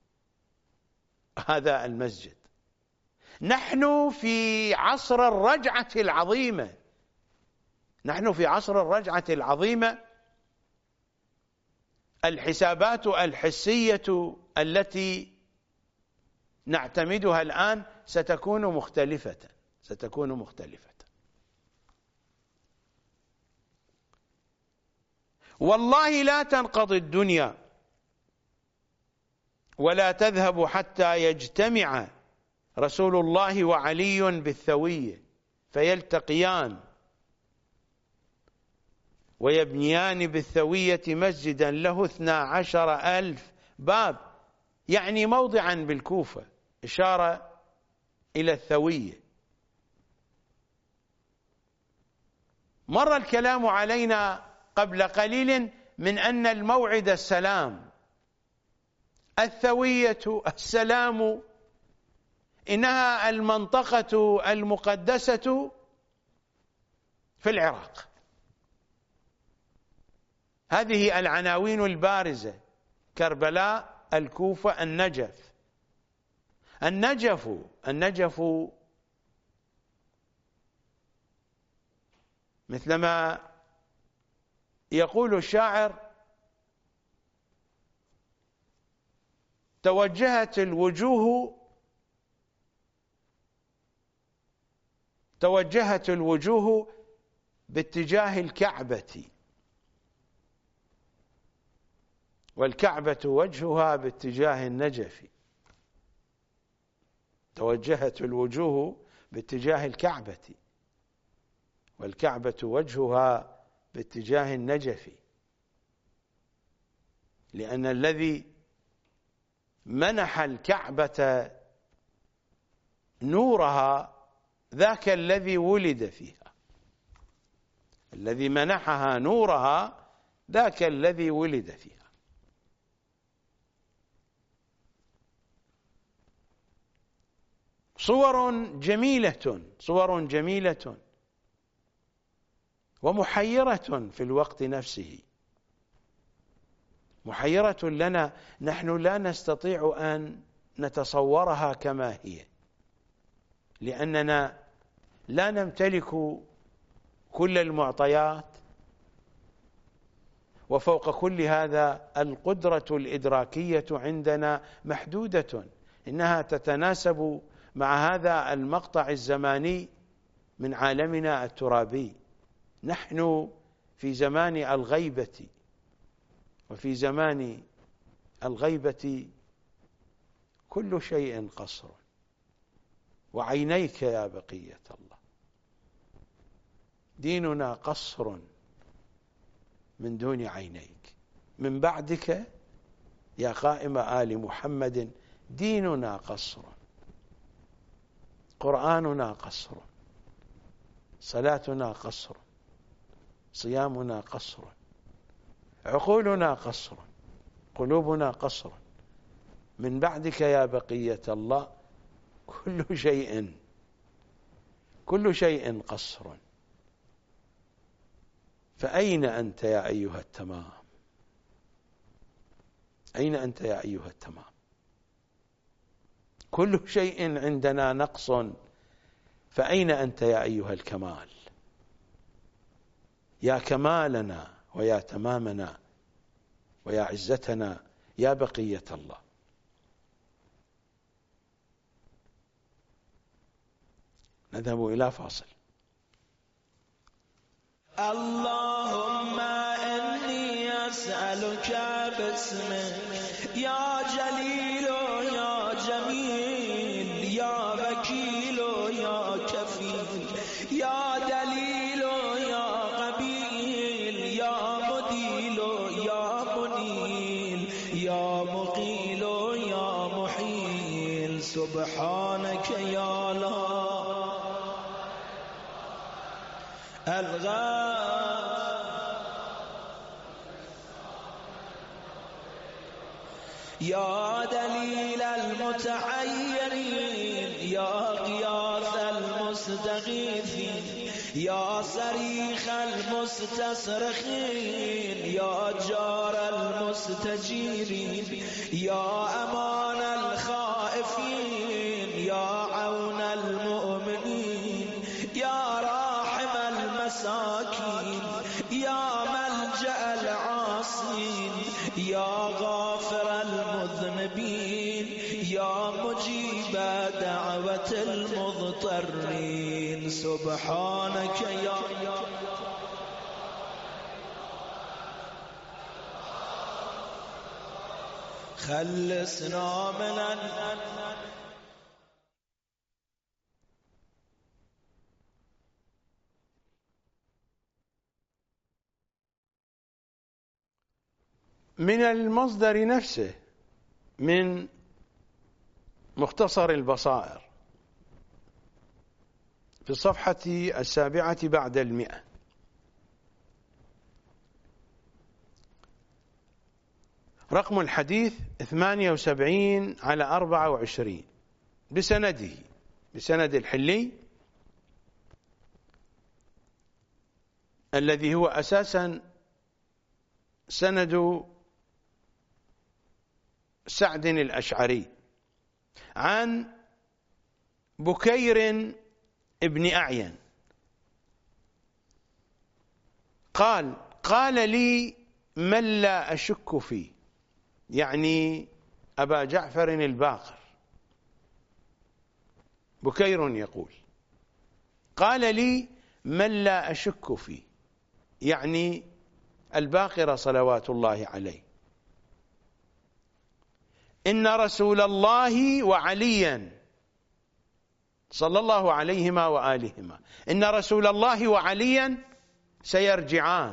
هذا المسجد؟ نحن في عصر الرجعة العظيمة، نحن في عصر الرجعة العظيمة. الحسابات الحسية التي نعتمدها الآن ستكون مختلفة. والله لا تنقضي الدنيا ولا تذهب حتى يجتمع رسول الله وعلي بالثوية فيلتقيان ويبنيان بالثوية مسجدا له 12,000 باب، يعني موضعا بالكوفة، إشارة إلى الثوية. مر الكلام علينا قبل قليل من أن الموعد السلام، الثوية السلام، إنها المنطقة المقدسة في العراق. هذه العناوين البارزة: كربلاء، الكوفة، النجف. النجف مثلما يقول الشاعر: توجهت الوجوه باتجاه الكعبة، والكعبة وجهها باتجاه النجف. توجهت الوجوه باتجاه الكعبة والكعبة وجهها باتجاه النجف، لأن الذي منح الكعبة نورها ذاك الذي ولد فيها، الذي منحها نورها ذاك الذي ولد فيها. صور جميلة ومحيرة في الوقت نفسه، محيرة لنا، نحن لا نستطيع أن نتصورها كما هي، لأننا لا نمتلك كل المعطيات، وفوق كل هذا القدرة الإدراكية عندنا محدودة، إنها تتناسب مع هذا المقطع الزماني من عالمنا الترابي. نحن في زمان الغيبة، وفي زمان الغيبة كل شيء قصر، وعينيك يا بقية الله. ديننا قصر من دون عينيك، من بعدك يا قائم آل محمد ديننا قصر، قرآننا قصر، صلاتنا قصر، صيامنا قصر، عقولنا قصر، قلوبنا قصر. من بعدك يا بقية الله كل شيء قصر. فأين أنت يا أيها التمام؟ أين أنت يا أيها التمام؟ كل شيء عندنا نقص، فأين أنت يا أيها الكمال؟ يا كمالنا ويا تمامنا ويا عزتنا يا بقية الله. نذهب إلى فاصل. اللهم إني أسألك باسمك يا جليل يا جميل يا وكيل يا كفيل يا دليل يا قبيل يا مديل يا منيل يا مقيل يا محيل. سبحانك يا لا يا دليل المتحيرين يا غياث المستغيثين يا صريخ المستصرخين يا جار المستجيرين يا أمان الخائفين يا عون المؤمنين يا راحم المساكين يا ملجأ العاصين يا غافر المذنبين يا مجيب دعوة المضطرين سبحانك يا خلصنا من المصدر نفسه، من مختصر البصائر في الصفحة 7 بعد 100. رقم الحديث 78 على 24 بسند الحلي الذي هو أساسا سند سعد الأشعري عن بكير ابن أعين قال لي من لا أشك فيه، يعني أبا جعفر الباقر. بكير يقول قال لي من لا أشك فيه، يعني الباقر صلوات الله عليه، إن رسول الله وعليا صلى الله عليهما وآلهما، إن رسول الله وعليا سيرجعان.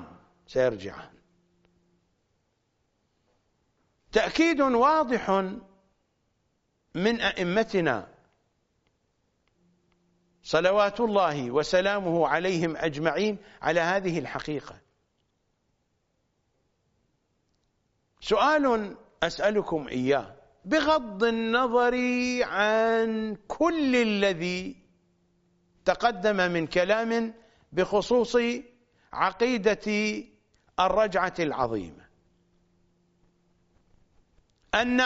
تأكيد واضح من أئمتنا صلوات الله وسلامه عليهم أجمعين على هذه الحقيقة. سؤال أسألكم إياه بغض النظر عن كل الذي تقدم من كلام بخصوص عقيدة الرجعة العظيمة، أن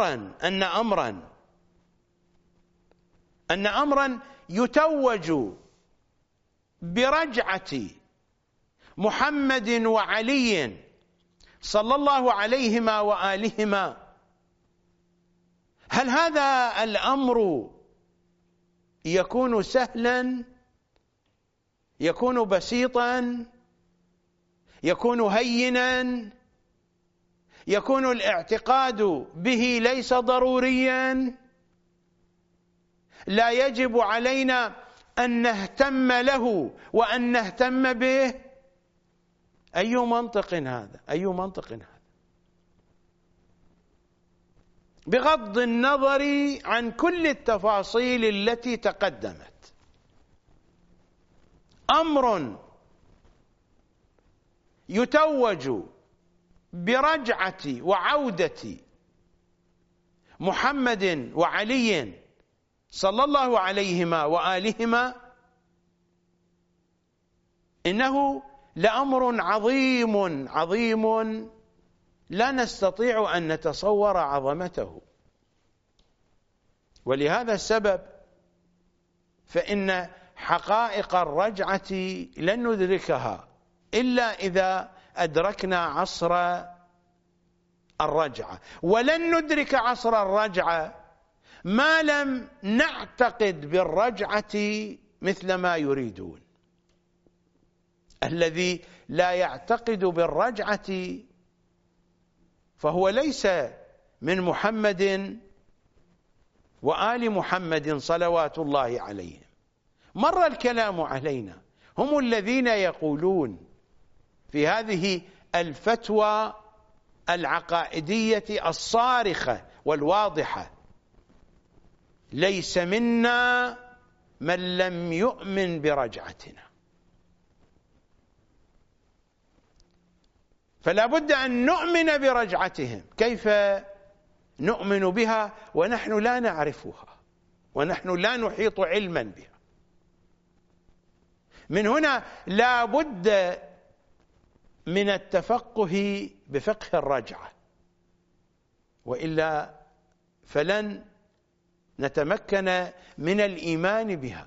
أمرا يتوج برجعة محمد وعلي صلى الله عليهما وآلهما، هل هذا الأمر يكون سهلا، يكون بسيطا، يكون هينا، يكون الاعتقاد به ليس ضروريا، لا يجب علينا أن نهتم له وأن نهتم به؟ أي منطق هذا؟ بغض النظر عن كل التفاصيل التي تقدمت، أمر يتوج برجعة وعودة محمد وعلي صلى الله عليهما وآلهما، إنه لأمر عظيم لا نستطيع أن نتصور عظمته. ولهذا السبب فإن حقائق الرجعة لن ندركها إلا إذا أدركنا عصر الرجعة، ولن ندرك عصر الرجعة ما لم نعتقد بالرجعة مثل ما يريدون. الذي لا يعتقد بالرجعة فهو ليس من محمد وآل محمد صلوات الله عليهم. مر الكلام علينا، هم الذين يقولون في هذه الفتوى العقائدية الصارخة والواضحة: ليس منا من لم يؤمن برجعتنا. فلا بد أن نؤمن برجعتهم. كيف نؤمن بها ونحن لا نعرفها، ونحن لا نحيط علما بها؟ من هنا لا بد من التفقه بفقه الرجعة، وإلا فلن نتمكن من الإيمان بها.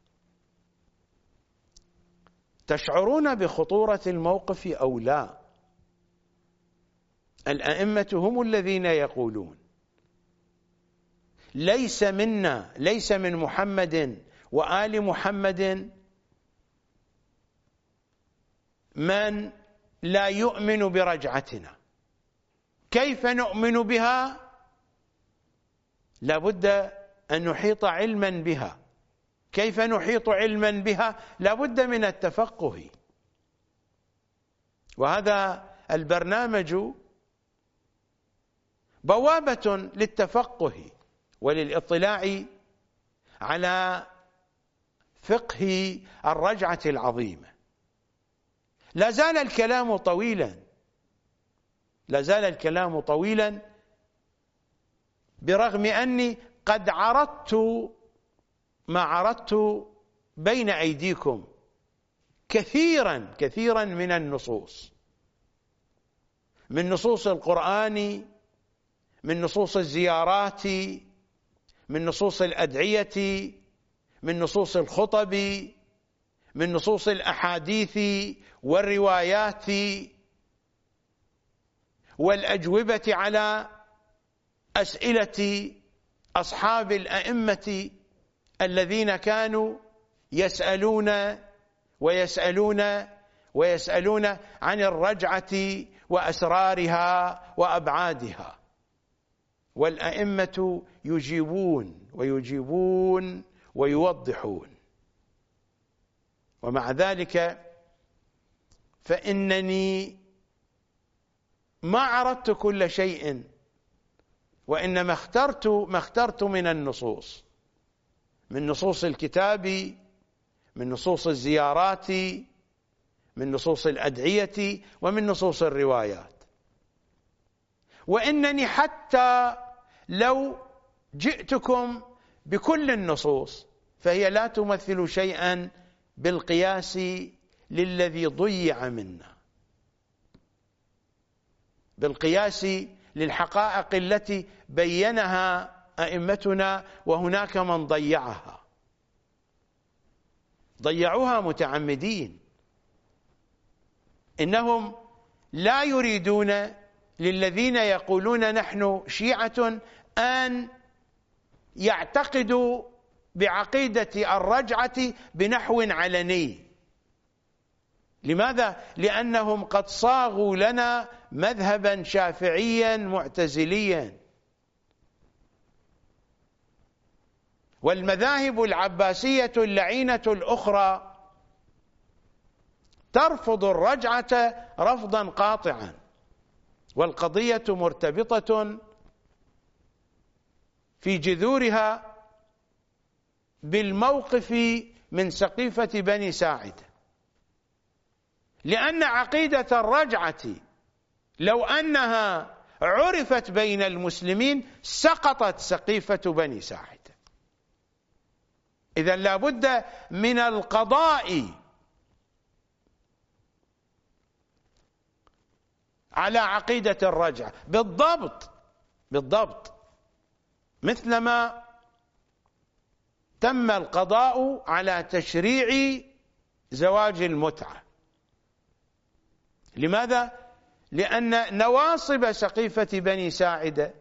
تشعرون بخطورة الموقف أو لا؟ الأئمة هم الذين يقولون ليس منا، ليس من محمد وآل محمد من لا يؤمن برجعتنا. كيف نؤمن بها؟ لابد أن نحيط علما بها. كيف نحيط علما بها؟ لابد من التفقه. وهذا البرنامج بوابة للتفقه وللاطلاع على فقه الرجعة العظيمة. لا زال الكلام طويلا، لا زال الكلام طويلا، برغم أني قد عرضت ما عرضت بين أيديكم كثيرا من النصوص، من نصوص القرآن، من نصوص الزيارات، من نصوص الأدعية، من نصوص الخطب، من نصوص الأحاديث والروايات والأجوبة على أسئلة أصحاب الأئمة الذين كانوا يسألون عن الرجعة وأسرارها وأبعادها، والأئمة يجيبون ويوضحون. ومع ذلك فإنني ما عرضت كل شيء، وإنما اخترت من النصوص، من نصوص الكتاب، من نصوص الزيارات، من نصوص الأدعية، ومن نصوص الروايات. وإنني حتى لو جئتكم بكل النصوص فهي لا تمثل شيئا بالقياس للذي ضيع منا، بالقياس للحقائق التي بينها أئمتنا، وهناك من ضيعوها متعمدين. إنهم لا يريدون للذين يقولون نحن شيعة أن يعتقدوا بعقيدة الرجعة بنحو علني. لماذا؟ لأنهم قد صاغوا لنا مذهبا شافعيا معتزليا، والمذاهب العباسية اللعينة الأخرى ترفض الرجعة رفضا قاطعا، والقضية مرتبطة في جذورها بالموقف من سقيفة بني ساعدة، لأن عقيدة الرجعة لو أنها عرفت بين المسلمين سقطت سقيفة بني ساعدة. إذن لا بد من القضاء على عقيدة الرجعة بالضبط مثلما تم القضاء على تشريع زواج المتعة. لماذا؟ لأن نواصب سقيفة بني ساعدة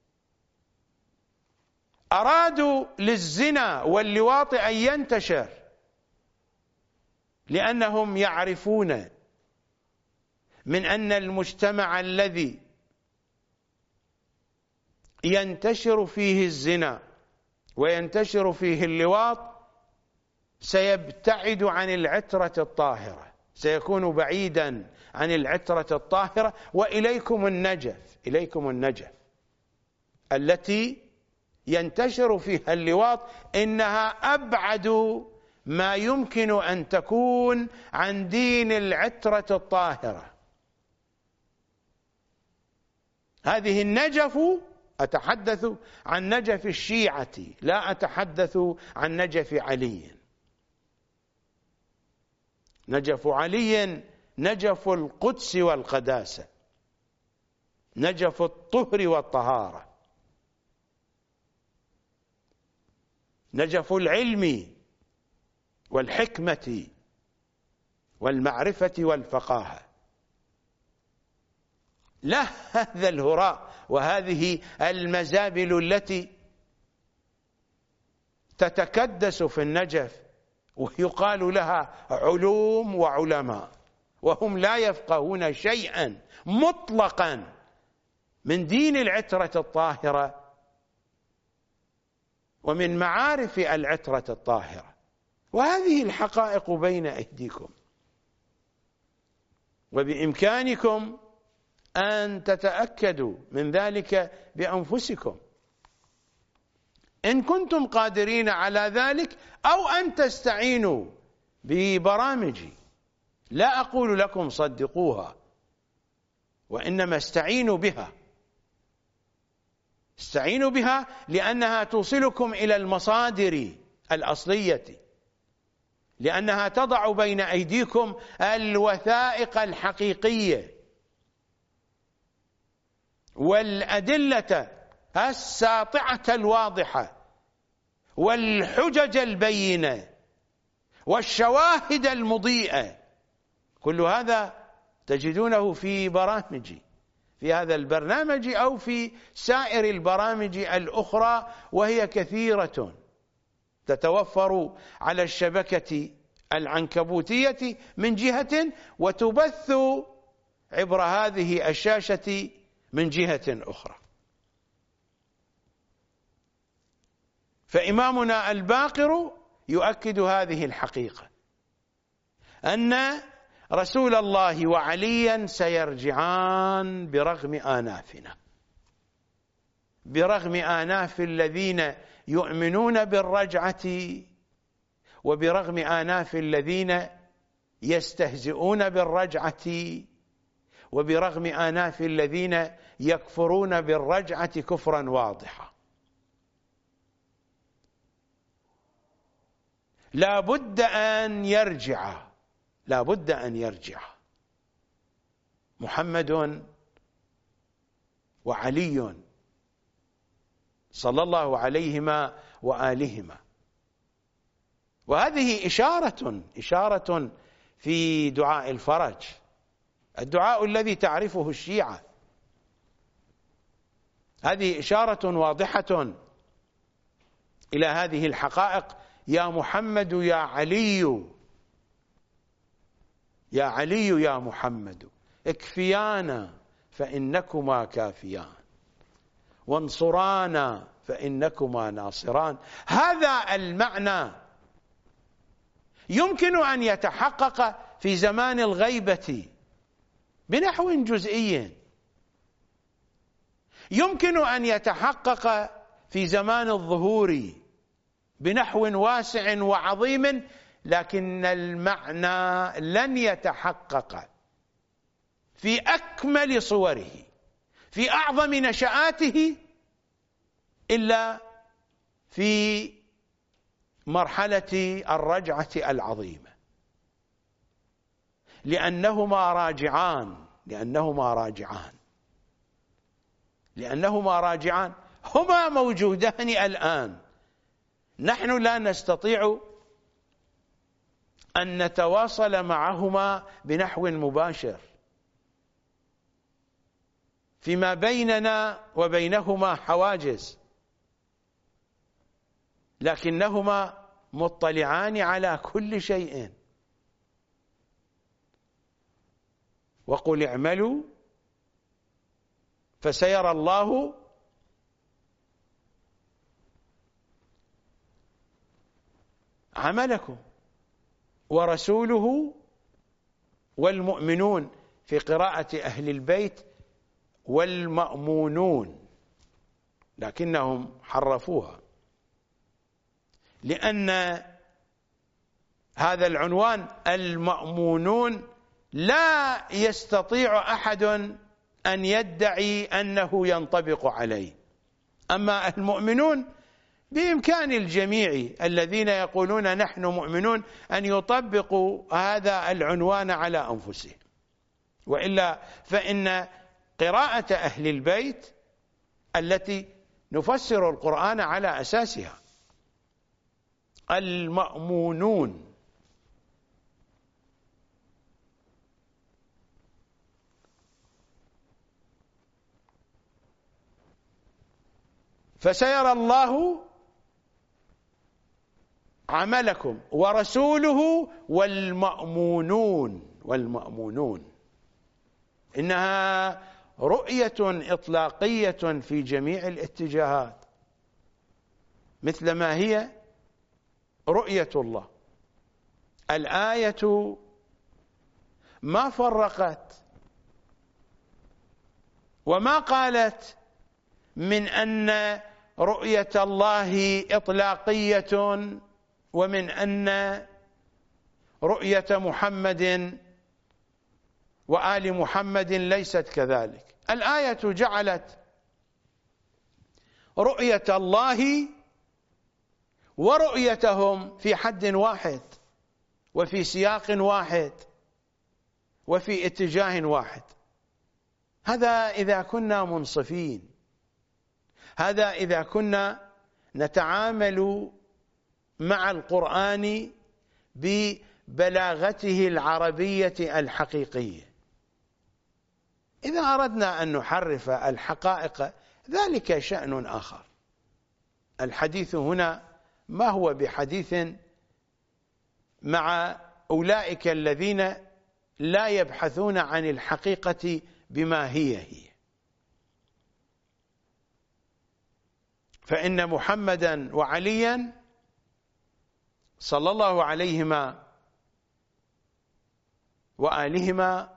أرادوا للزنا واللواط أن ينتشر، لأنهم يعرفون من أن المجتمع الذي ينتشر فيه الزنا وينتشر فيه اللواط سيبتعد عن العترة الطاهرة، سيكون بعيدا عن العترة الطاهرة. وإليكم النجف التي ينتشر فيها اللواط إنها أبعد ما يمكن أن تكون عن دين العترة الطاهرة. هذه النجف، أتحدث عن نجف الشيعة، لا أتحدث عن نجف علي. نجف علي نجف القدس والقداسة، نجف الطهر والطهارة، نجف العلم والحكمة والمعرفة والفقاهة. لا هذا الهراء وهذه المزابل التي تتكدس في النجف ويقال لها علوم وعلماء، وهم لا يفقهون شيئا مطلقا من دين العترة الطاهرة ومن معارف العترة الطاهرة. وهذه الحقائق بين أيديكم، وبإمكانكم أن تتأكدوا من ذلك بأنفسكم إن كنتم قادرين على ذلك، أو أن تستعينوا ببرامجي. لا أقول لكم صدقوها، وإنما استعينوا بها. استعينوا بها لأنها توصلكم إلى المصادر الأصلية، لأنها تضع بين أيديكم الوثائق الحقيقية والأدلة الساطعة الواضحة والحجج البينة والشواهد المضيئة. كل هذا تجدونه في برامجي، في هذا البرنامج أو في سائر البرامج الأخرى، وهي كثيرة تتوفر على الشبكة العنكبوتية من جهة، وتبث عبر هذه الشاشة من جهة أخرى. فإمامنا الباقر يؤكد هذه الحقيقة، أن رسول الله وعليا سيرجعان برغم آنافنا، برغم آناف الذين يؤمنون بالرجعة، وبرغم آناف الذين يستهزئون بالرجعة، وبرغم آناف الذين يكفرون بالرجعة كفرا واضحا. لا بد أن يرجع، لا بد أن يرجع محمد وعلي صلى الله عليهما وآلهما. وهذه إشارة في دعاء الفرج، الدعاء الذي تعرفه الشيعة، هذه إشارة واضحة إلى هذه الحقائق. يا محمد يا علي، يا علي يا محمد اكفيانا فإنكما كافيان، وانصرانا فإنكما ناصران. هذا المعنى يمكن أن يتحقق في زمان الغيبة بنحو جزئي، يمكن أن يتحقق في زمان الظهور بنحو واسع وعظيم، لكن المعنى لن يتحقق في أكمل صوره، في أعظم نشآته، إلا في مرحلة الرجعة العظيمة، لأنهما راجعان، هما موجودان الآن. نحن لا نستطيع أن نتواصل معهما بنحو مباشر، فيما بيننا وبينهما حواجز، لكنهما مطلعان على كل شيء. وقل اعملوا فسيرى الله عملكم ورسوله والمؤمنون، في قراءة أهل البيت والمأمونون، لكنهم حرفوها، لأن هذا العنوان المأمونون لا يستطيع أحد أن يدعي أنه ينطبق عليه. أما المؤمنون بإمكان الجميع الذين يقولون نحن مؤمنون أن يطبقوا هذا العنوان على أنفسهم، وإلا فإن قراءة أهل البيت التي نفسر القرآن على أساسها المأمونون. فسيرى الله عملكم ورسوله والمأمونون. إنها رؤية إطلاقية في جميع الاتجاهات، مثل ما هي رؤية الله. الآية ما فرقت وما قالت من أن رؤية الله إطلاقية ومن أن رؤية محمد وآل محمد ليست كذلك. الآية جعلت رؤية الله ورؤيتهم في حد واحد وفي سياق واحد وفي اتجاه واحد. هذا إذا كنا منصفين، هذا إذا كنا نتعامل مع القرآن ببلاغته العربية الحقيقية. إذا أردنا أن نحرف الحقائق ذلك شأن آخر. الحديث هنا ما هو بحديث مع أولئك الذين لا يبحثون عن الحقيقة بما هي. فإن محمدا وعليا صلى الله عليهما وآلهما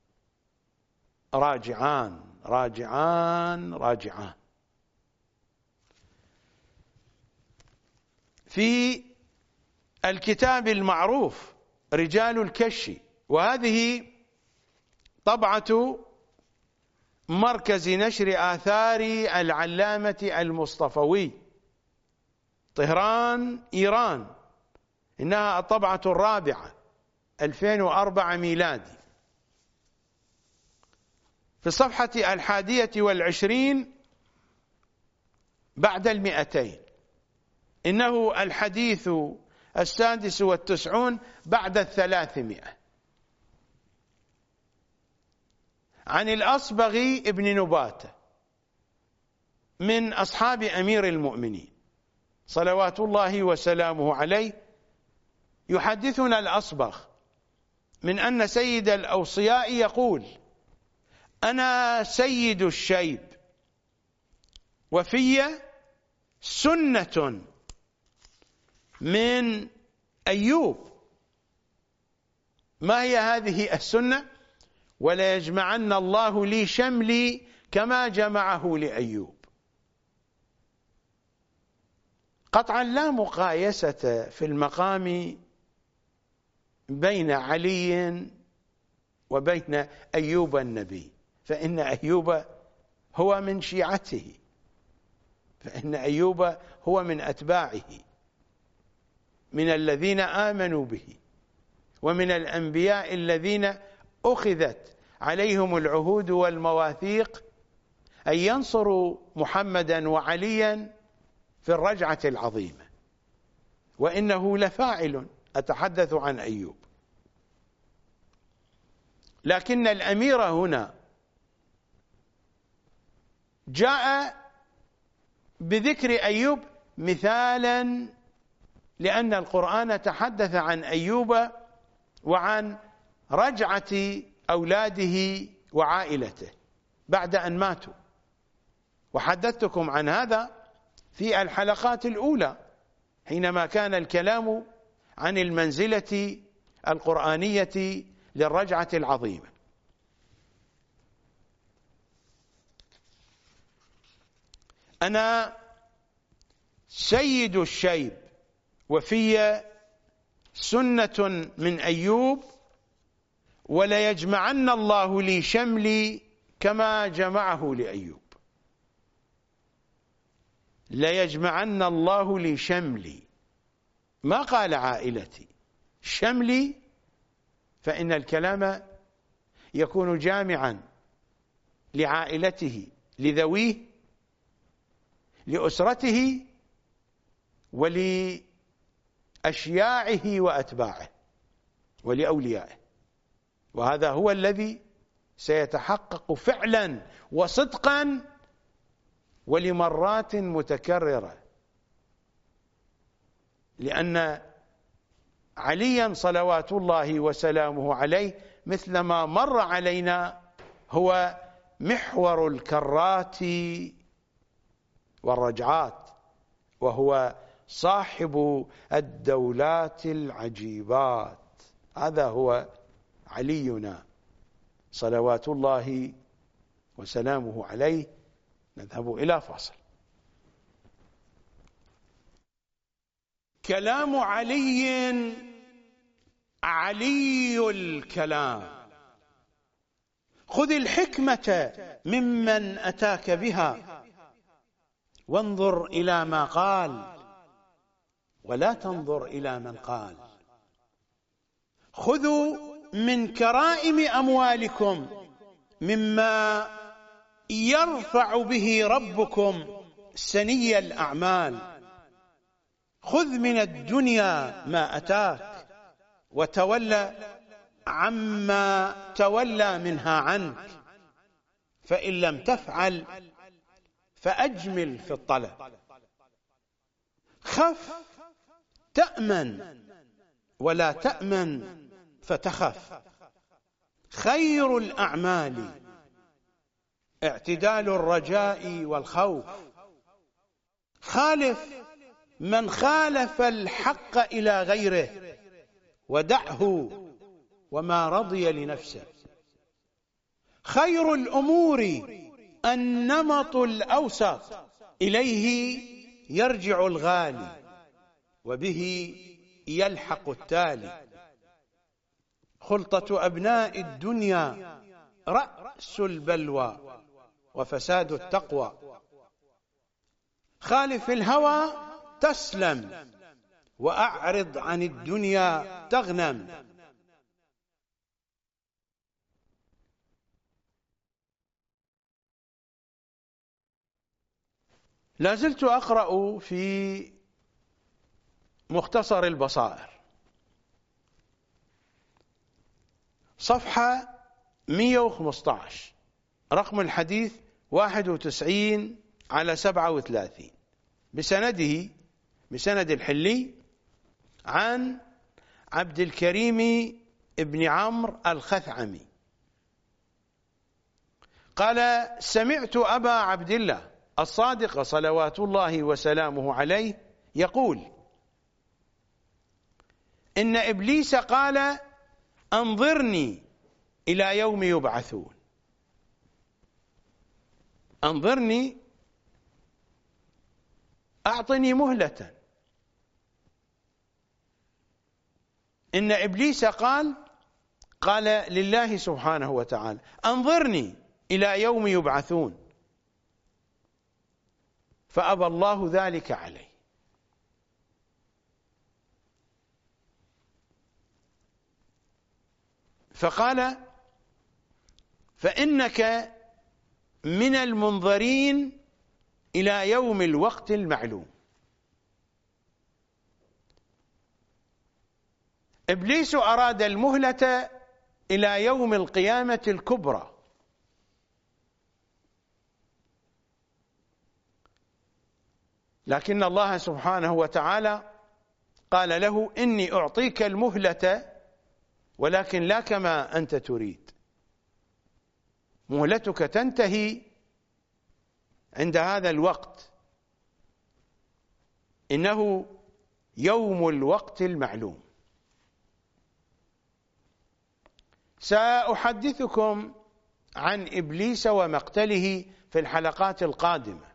راجعان. في الكتاب المعروف رجال الكشي، وهذه طبعة مركز نشر آثار العلامة المصطفوي، طهران، إيران. إنها الطبعة الرابعة 2004 ميلادي، في الصفحة 21 بعد 200. إنه الحديث 96 بعد 300. عن الأصبغ ابن نباتة من أصحاب أمير المؤمنين صلوات الله وسلامه عليه، يحدثنا الأصبغ من أن سيد الأوصياء يقول: أنا سيد الشيب وفي سنة من أيوب. ما هي هذه السنة؟ ولا يجمعن الله لي شملي كما جمعه لأيوب. قطعا لا مقايسة في المقام بين علي وبين أيوب النبي، فإن أيوب هو من شيعته، فإن أيوب هو من أتباعه، من الذين آمنوا به، ومن الأنبياء الذين أخذت عليهم العهود والمواثيق أن ينصروا محمدا وعليا في الرجعة العظيمة، وإنه لفاعل. أتحدث عن أيوب. لكن الأمير هنا جاء بذكر أيوب مثالا، لأن القرآن تحدث عن أيوب وعن رجعة أولاده وعائلته بعد أن ماتوا، وحدثتكم عن هذا في الحلقات الأولى حينما كان الكلام عن المنزلة القرآنية للرجعة العظيمة. أنا سيد الشيب وفي سنة من أيوب، وليجمعن الله لي شملي كما جمعه لأيوب. ليجمعن الله لي شملي، ما قال عائلتي، شملي، فإن الكلام يكون جامعا لعائلته، لذويه، لأسرته، ولأشياعه وأتباعه ولأوليائه. وهذا هو الذي سيتحقق فعلا وصدقا ولمرات متكررة، لأن عليا صلوات الله وسلامه عليه مثلما مر علينا هو محور الكرات والرجعات، وهو صاحب الدولات العجيبات. هذا هو علينا صلوات الله وسلامه عليه. نذهب إلى فاصل. كلام علي علي الكلام، خذ الحكمة ممن أتاك بها، وانظر إلى ما قال ولا تنظر إلى من قال. خذوا من كرائم أموالكم مما يرفع به ربكم سني الأعمال. خذ من الدنيا ما أتاك، وتولى عما تولى منها عنك، فإن لم تفعل فأجمل في الطلب. خف تأمن ولا تأمن فتخف. خير الأعمال اعتدال الرجاء والخوف. خالف من خالف الحق إلى غيره، ودعه وما رضي لنفسه. خير الأمور النمط الأوسط، إليه يرجع الغالي وبه يلحق التالي. خلطة أبناء الدنيا رأس البلوى وفساد التقوى. خالف الهوى تسلم، وأعرض عن الدنيا تغنم. لا زلت أقرأ في مختصر البصائر صفحة 115، رقم الحديث 91/37، بسند الحلي عن عبد الكريم ابن عمرو الخثعمي قال: سمعت أبا عبد الله الصادق صلوات الله وسلامه عليه يقول: إن إبليس قال: أنظرني إلى يوم يبعثون. أنظرني، أعطني مهلة. إن إبليس قال لله سبحانه وتعالى: أنظرني إلى يوم يبعثون، فأبى الله ذلك عليه. فقال: فإنك من المنظرين إلى يوم الوقت المعلوم. إبليس أراد المهلة إلى يوم القيامة الكبرى، لكن الله سبحانه وتعالى قال له: إني أعطيك المهلة ولكن لا كما أنت تريد، مهلتك تنتهي عند هذا الوقت، إنه يوم الوقت المعلوم. سأحدثكم عن إبليس ومقتله في الحلقات القادمة،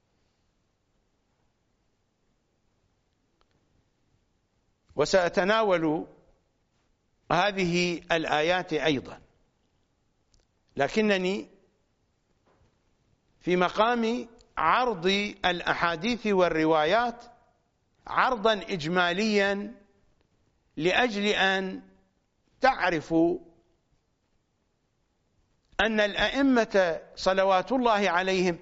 وسأتناول هذه الآيات أيضا، لكنني في مقام عرض الأحاديث والروايات عرضا إجماليا لأجل أن تعرفوا أن الأئمة صلوات الله عليهم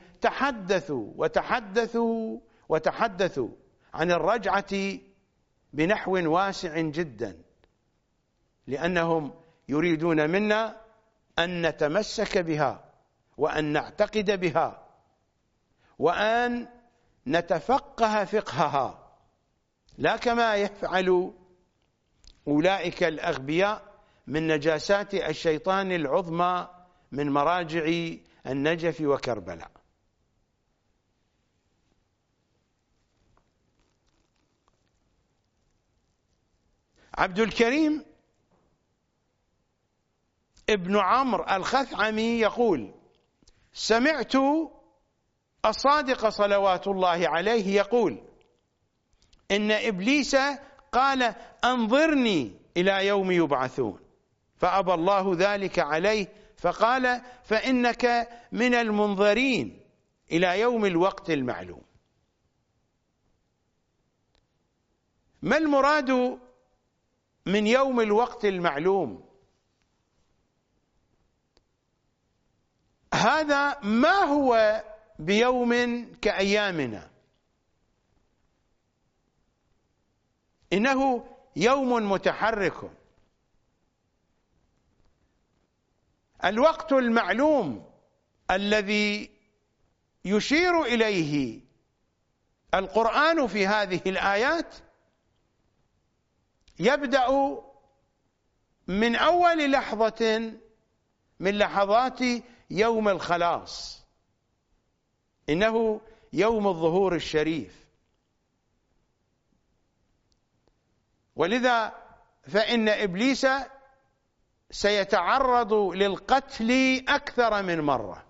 تحدثوا عن الرجعة بنحو واسع جدا، لأنهم يريدون منا أن نتمسك بها وأن نعتقد بها وأن نتفقه فقهها، لا كما يفعل أولئك الأغبياء من نجاسات الشيطان العظمى من مراجع النجف وكربلاء. عبد الكريم ابن عمرو الخثعمي يقول: سمعت الصادق صلوات الله عليه يقول: إن إبليس قال أنظرني إلى يوم يبعثون، فأبى الله ذلك عليه، فقال: فإنك من المنظرين إلى يوم الوقت المعلوم. ما المراد من يوم الوقت المعلوم؟ هذا ما هو بيوم كأيامنا، إنه يوم متحرك. الوقت المعلوم الذي يشير إليه القرآن في هذه الآيات يبدأ من أول لحظة من لحظات يوم الخلاص، إنه يوم الظهور الشريف. ولذا فإن إبليس سيتعرض للقتل أكثر من مرة،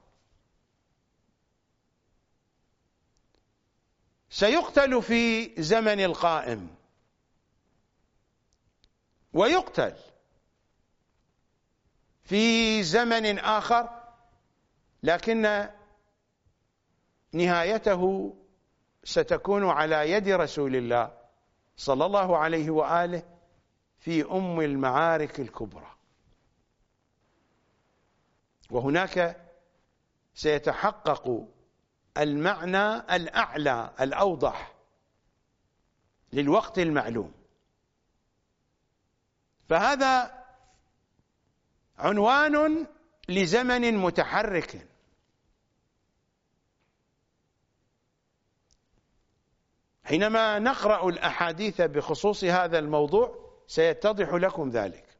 سيقتل في زمن القائم ويقتل في زمن آخر، لكن نهايته ستكون على يد رسول الله صلى الله عليه وآله في أم المعارك الكبرى. وهناك سيتحقق المعنى الأعلى الأوضح للوقت المعلوم. فهذا عنوان لزمن متحرك. حينما نقرأ الأحاديث بخصوص هذا الموضوع سيتضح لكم ذلك.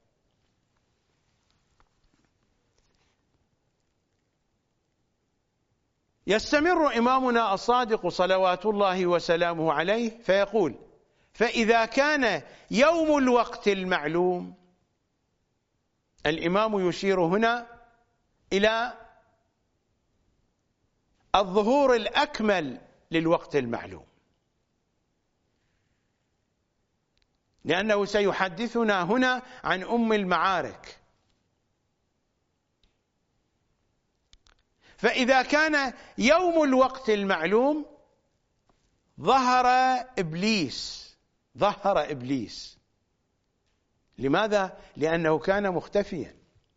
يستمر إمامنا الصادق صلوات الله وسلامه عليه فيقول: فإذا كان يوم الوقت المعلوم، الإمام يشير هنا إلى الظهور الأكمل للوقت المعلوم، لأنه سيحدثنا هنا عن أم المعارك. فإذا كان يوم الوقت المعلوم ظهر إبليس. لماذا؟ لأنه كان مختفيا.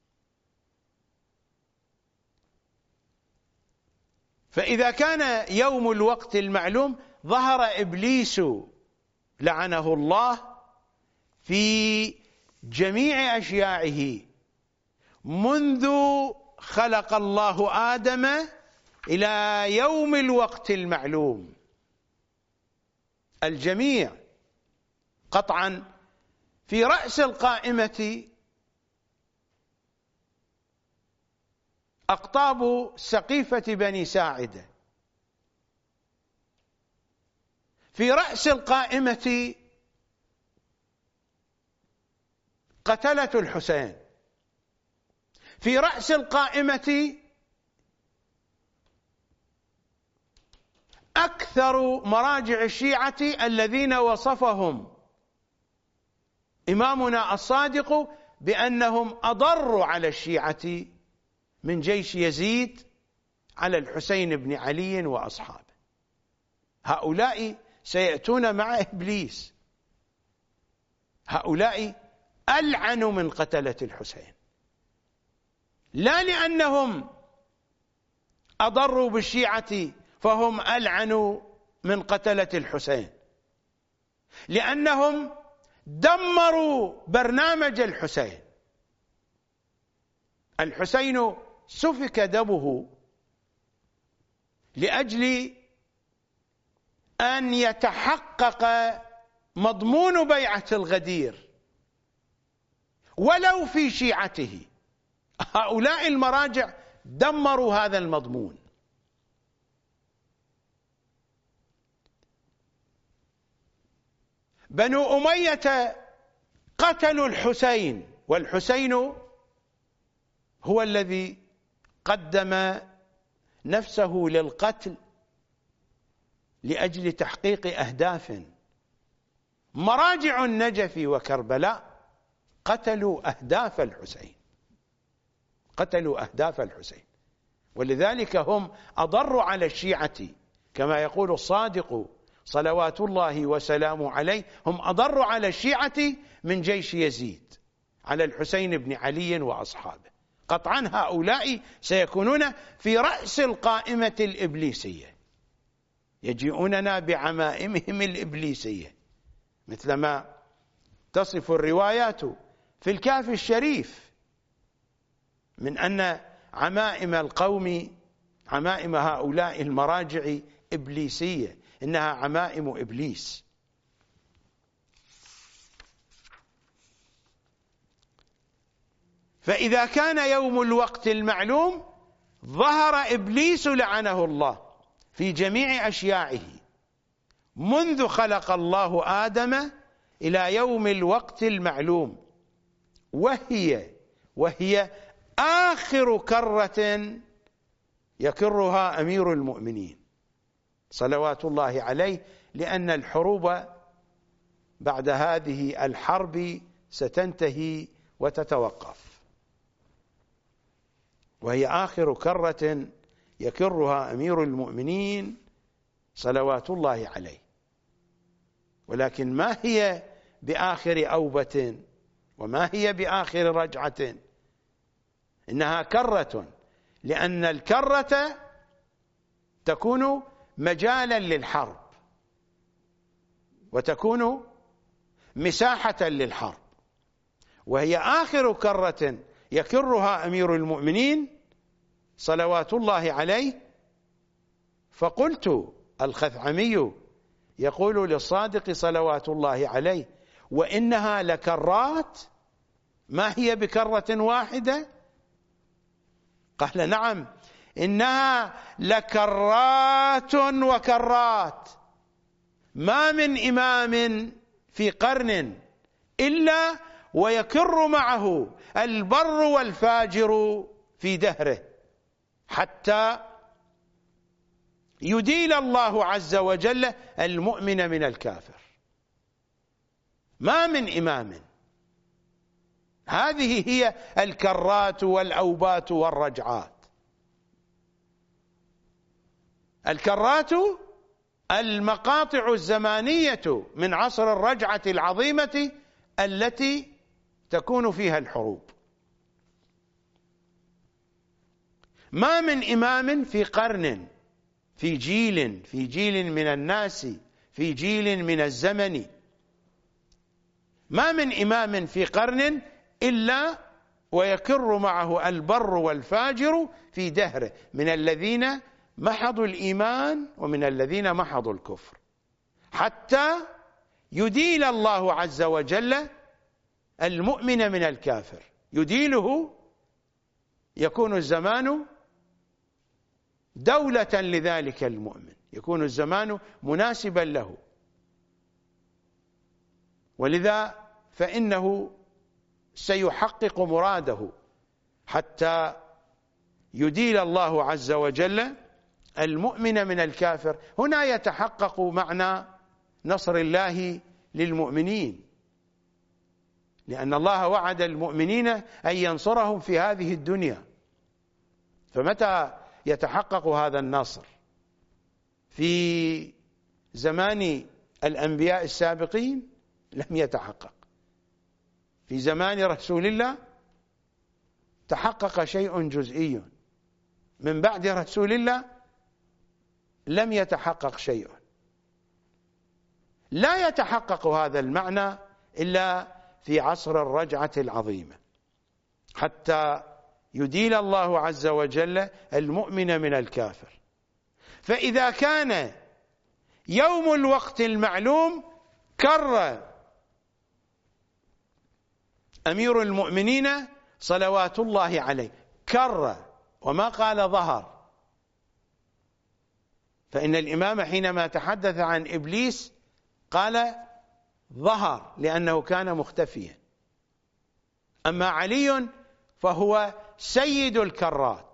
فإذا كان يوم الوقت المعلوم ظهر إبليس لعنه الله في جميع أشياعه منذ خلق الله آدم إلى يوم الوقت المعلوم، الجميع قطعا. في رأس القائمة أقطاب سقيفة بني ساعدة، في رأس القائمة قتلة الحسين، في رأس القائمة أكثر مراجع الشيعة الذين وصفهم إمامنا الصادق بأنهم أضروا على الشيعة من جيش يزيد على الحسين بن علي وأصحابه. هؤلاء سيأتون مع إبليس، هؤلاء ألعن من قتلة الحسين، لا لأنهم أضروا بالشيعة فهم ألعن من قتلة الحسين، لأنهم دمروا برنامج الحسين. الحسين سفك دمه لأجل أن يتحقق مضمون بيعة الغدير ولو في شيعته. هؤلاء المراجع دمروا هذا المضمون. بنو أمية قتلوا الحسين، والحسين هو الذي قدم نفسه للقتل لأجل تحقيق أهداف. مراجع النجف وكربلاء قتلوا أهداف الحسين، قتلوا أهداف الحسين، ولذلك هم أضروا على الشيعة كما يقول الصادق صلوات الله وسلامه عليه، هم أضروا على الشيعة من جيش يزيد على الحسين بن علي وأصحابه. قطعا هؤلاء سيكونون في رأس القائمة الإبليسية، يجيئوننا بعمائمهم الإبليسية مثلما تصف الروايات في الكافي الشريف من أن عمائم القوم، عمائم هؤلاء المراجع إبليسية، إنها عمائم إبليس. فإذا كان يوم الوقت المعلوم ظهر إبليس لعنه الله في جميع أشياعه منذ خلق الله آدم إلى يوم الوقت المعلوم، وهي آخر كرة يكرها أمير المؤمنين صلوات الله عليه، لأن الحروب بعد هذه الحرب ستنتهي وتتوقف، وهي آخر كرة يكرها أمير المؤمنين صلوات الله عليه. ولكن ما هي بآخر أوبة وما هي بآخر رجعة، إنها كرة، لأن الكرة تكون مجالا للحرب وتكون مساحة للحرب، وهي آخر كرة يكرها أمير المؤمنين صلوات الله عليه. فقلت الخثعمي يقول للصادق صلوات الله عليه: وإنها لكرات، ما هي بكرة واحدة؟ قال: نعم، إنها لكرات وكرات، ما من إمام في قرن إلا ويكر معه البر والفاجر في دهره، حتى يديل الله عز وجل المؤمن من الكافر. ما من إمام. هذه هي الكرات والأوبات والرجعات. الكرات المقاطع الزمانية من عصر الرجعة العظيمة التي تكون فيها الحروب. ما من إمام في قرن، في جيل من الناس، في جيل من الزمن، ما من إمام في قرن إلا ويكر معه البر والفاجر في دهره، من الذين محضوا الإيمان ومن الذين محضوا الكفر، حتى يديل الله عز وجل المؤمن من الكافر. يديله، يكون الزمان دولة لذلك المؤمن، يكون الزمان مناسبا له، ولذا فإنه سيحقق مراده حتى يديل الله عز وجل المؤمن من الكافر. هنا يتحقق معنى نصر الله للمؤمنين، لأن الله وعد المؤمنين أن ينصرهم في هذه الدنيا، فمتى يتحقق هذا النصر في زمان الأنبياء السابقين؟ لم يتحقق. في زمان رسول الله تحقق شيء جزئي، من بعد رسول الله لم يتحقق شيء. لا يتحقق هذا المعنى إلا في عصر الرجعة العظيمة، حتى يديل الله عز وجل المؤمن من الكافر. فإذا كان يوم الوقت المعلوم كر أمير المؤمنين صلوات الله عليه، كر وما قال ظهر، فإن الإمام حينما تحدث عن إبليس قال ظهر لأنه كان مختفيا. أما علي فهو سيد الكرات،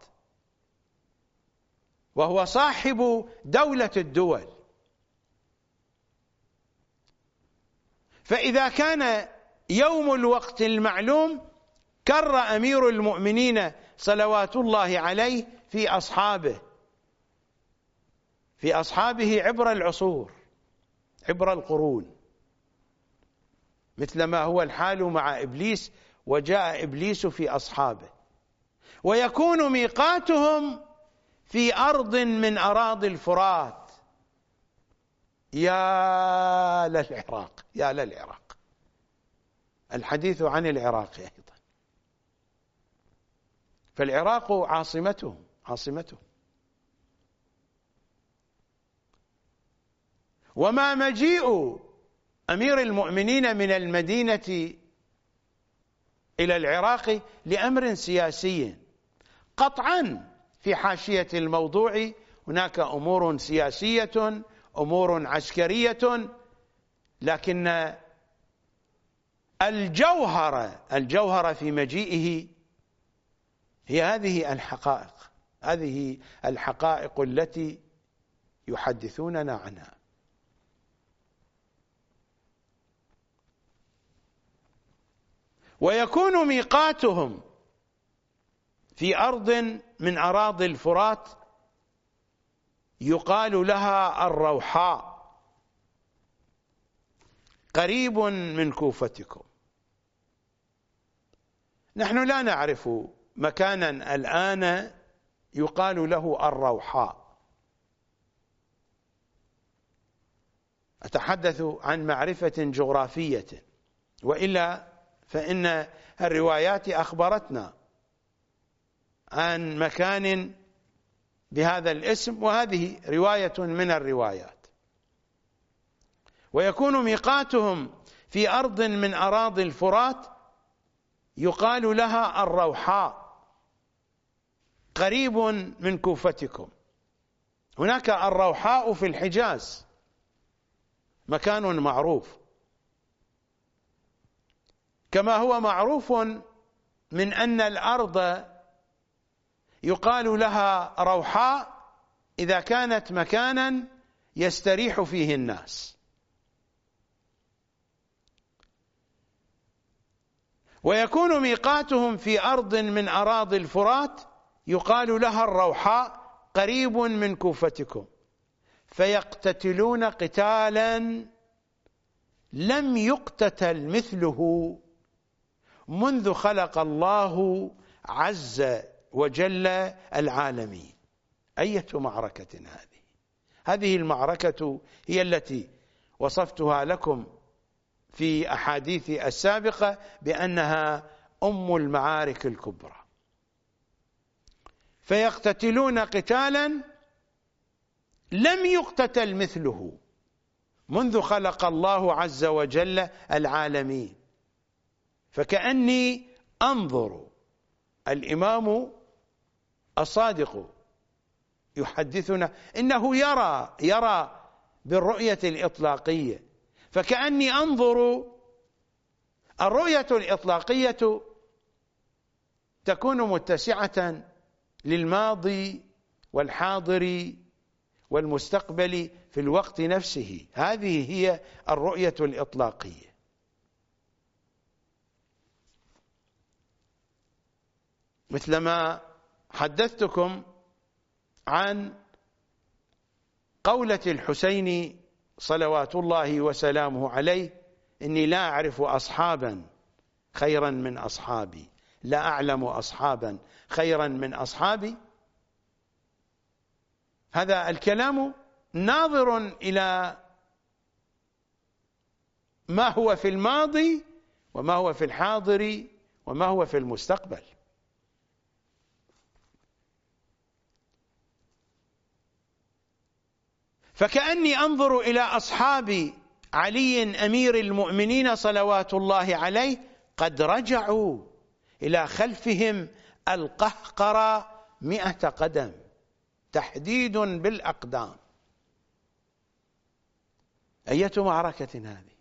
وهو صاحب دولة الدول. فإذا كان يوم الوقت المعلوم كر أمير المؤمنين صلوات الله عليه في أصحابه عبر العصور، عبر القرون، مثل ما هو الحال مع إبليس، وجاء إبليس في أصحابه. ويكون ميقاتهم في أرض من أراضي الفرات. يا للعراق، يا للعراق، الحديث عن العراق أيضا، فالعراق عاصمته. وما مجيء أمير المؤمنين من المدينة إلى العراق لأمر سياسي قطعا. في حاشية الموضوع هناك أمور سياسية، أمور عسكرية، لكن الجوهر في مجيئه هي هذه الحقائق التي يحدثوننا عنها. ويكون ميقاتهم في أرض من أراضي الفرات يقال لها الروحاء، قريب من كوفتكم. نحن لا نعرف مكانا الآن يقال له الروحاء، أتحدث عن معرفة جغرافية، وإلا فإن الروايات أخبرتنا عن مكان بهذا الاسم، وهذه رواية من الروايات. ويكون ميقاتهم في أرض من أراضي الفرات يقال لها الروحاء، قريب من كوفتكم. هناك الروحاء في الحجاز، مكان معروف، كما هو معروف من أن الأرض يقال لها روحاء إذا كانت مكانا يستريح فيه الناس. ويكون ميقاتهم في أرض من أراضي الفرات يقال لها الروحاء، قريب من كوفتكم، فيقتتلون قتالا لم يقتتل مثله منذ خلق الله عز وجل العالمين. أية معركة هذه؟ هذه المعركة هي التي وصفتها لكم في أحاديثي السابقة بأنها أم المعارك الكبرى. فيقتتلون قتالا لم يقتتل مثله منذ خلق الله عز وجل العالمين. فكأني أنظر الإمام الصادق يحدثنا إنه يرى بالرؤية الإطلاقية، فكأني أنظر. الرؤية الإطلاقية تكون متسعة للماضي والحاضر والمستقبل في الوقت نفسه، هذه هي الرؤية الإطلاقية. مثلما حدثتكم عن قولة الحسين صلوات الله وسلامه عليه: إني لا أعرف أصحابا خيرا من أصحابي، لا أعلم أصحابا خيرا من أصحابي. هذا الكلام ناظر إلى ما هو في الماضي وما هو في الحاضر وما هو في المستقبل. فكأني أنظر إلى أصحاب علي أمير المؤمنين صلوات الله عليه قد رجعوا إلى خلفهم القهقرى 100 قدم، تحديد بالأقدام. أية معركة هذه؟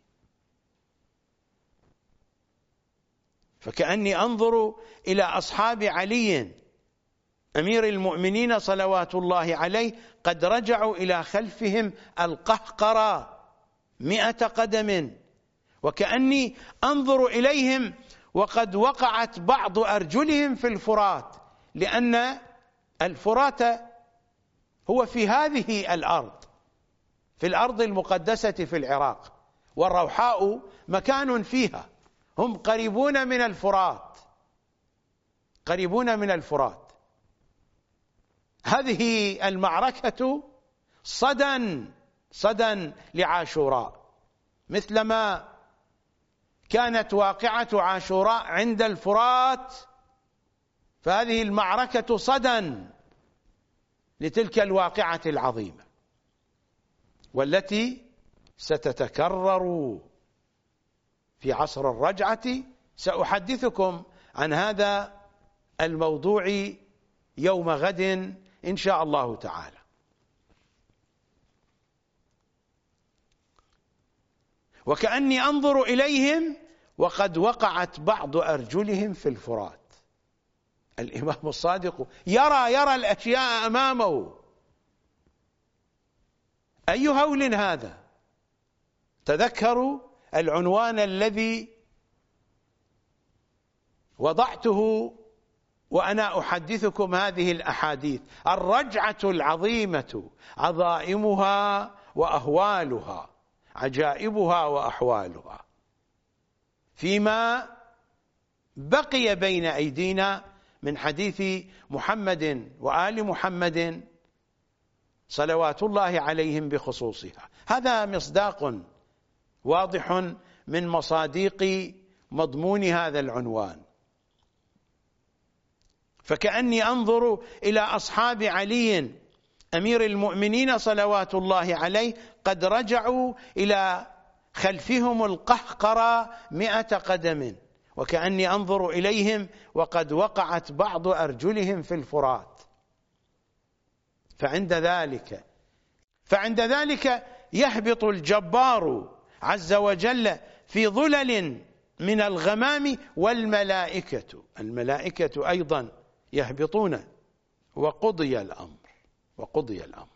فكأني أنظر إلى أصحاب علي أمير المؤمنين صلوات الله عليه قد رجعوا إلى خلفهم القهقرى 100 قدم، وكأني أنظر إليهم وقد وقعت بعض أرجلهم في الفرات، لأن الفرات هو في هذه الأرض، في الأرض المقدسة في العراق، والروحاء مكان فيها، هم قريبون من الفرات، قريبون من الفرات. هذه المعركة صدى لعاشوراء، مثلما كانت واقعة عاشوراء عند الفرات، فهذه المعركة صدى لتلك الواقعة العظيمة، والتي ستتكرر في عصر الرجعة. سأحدثكم عن هذا الموضوع يوم غد إن شاء الله تعالى. وكأني أنظر إليهم وقد وقعت بعض أرجلهم في الفرات. الإمام الصادق يرى الأشياء أمامه. أي هول هذا؟ تذكروا العنوان الذي وضعته وأنا أحدثكم هذه الأحاديث: الرجعة العظيمة، عظائمها وأهوالها، عجائبها وأحوالها، فيما بقي بين أيدينا من حديث محمد وآل محمد صلوات الله عليهم بخصوصها. هذا مصداق واضح من مصاديق مضمون هذا العنوان. فكأني أنظر إلى أصحاب علي أمير المؤمنين صلوات الله عليه قد رجعوا إلى خلفهم القهقرى 100 قدم، وكأني أنظر إليهم وقد وقعت بعض أرجلهم في الفرات. فعند ذلك يهبط الجبار عز وجل في ظلل من الغمام، والملائكة أيضا يهبطون، وقضي الأمر.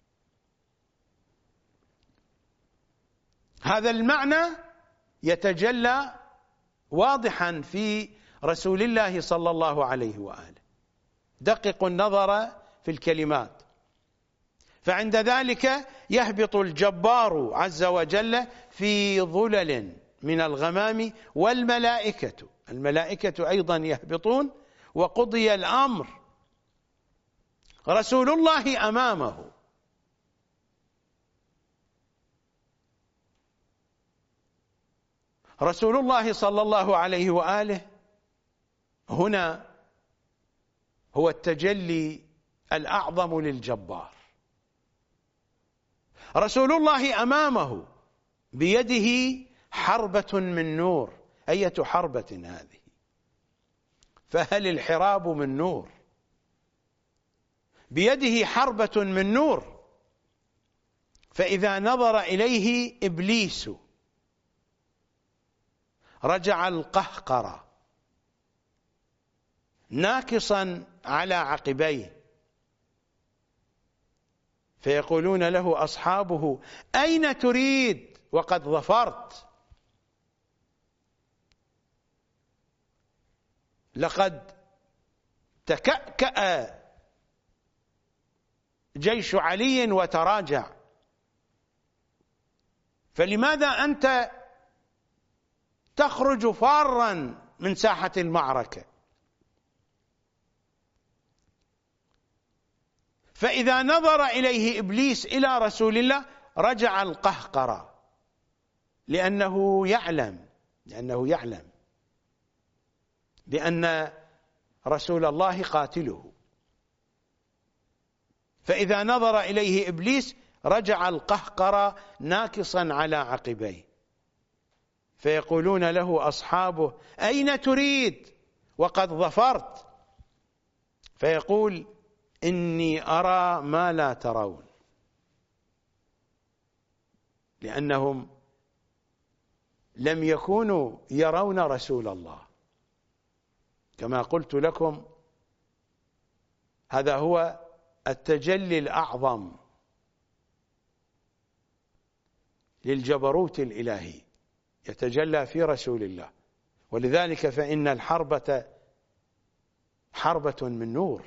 هذا المعنى يتجلى واضحا في رسول الله صلى الله عليه وآله. دققوا النظر في الكلمات. فعند ذلك يهبط الجبار عز وجل في ظلل من الغمام، والملائكة أيضا يهبطون، وقضي الأمر. رسول الله أمامه، رسول الله صلى الله عليه وآله هنا هو التجلي الأعظم للجبار. رسول الله أمامه بيده حربة من نور. أية حربة هذه؟ فهل الحراب من نور؟ بيده حربة من نور. فإذا نظر إليه إبليس رجع القهقرة ناكصا على عقبيه، فيقولون له أصحابه: أين تريد وقد ظفرت؟ لقد تكأكأ جيش علي وتراجع، فلماذا أنت تخرج فارا من ساحة المعركة؟ فإذا نظر إليه إبليس إلى رسول الله رجع القهقرة، لأنه يعلم بأن رسول الله قاتله. فإذا نظر إليه إبليس رجع القهقرة ناكصا على عقبيه، فيقولون له أصحابه: أين تريد وقد ظفرت؟ فيقول: إني أرى ما لا ترون، لأنهم لم يكونوا يرون رسول الله. كما قلت لكم، هذا هو التجلي الأعظم للجبروت الإلهي، يتجلى في رسول الله. ولذلك فإن الحربة حربة من نور.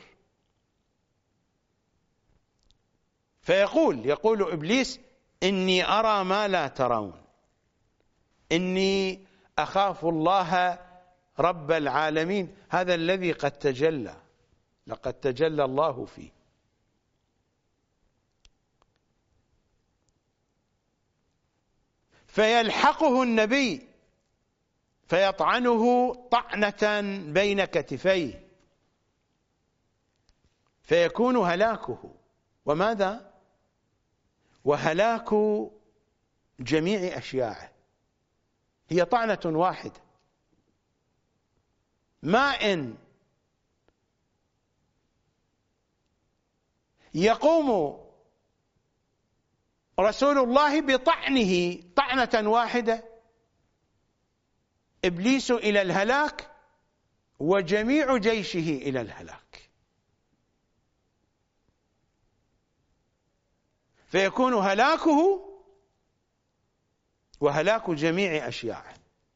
يقول إبليس: إني أرى ما لا ترون، إني أخاف الله رب العالمين، هذا الذي قد تجلى، لقد تجلى الله فيه. فيلحقه النبي فيطعنه طعنة بين كتفيه، فيكون هلاكه. وماذا؟ وهلاك جميع أشياعه. هي طعنة واحدة، ما إن يقوم رسول الله بطعنه طعنة واحدة، إبليس إلى الهلاك وجميع جيشه إلى الهلاك، فيكون هلاكه وهلاك جميع أشياعه.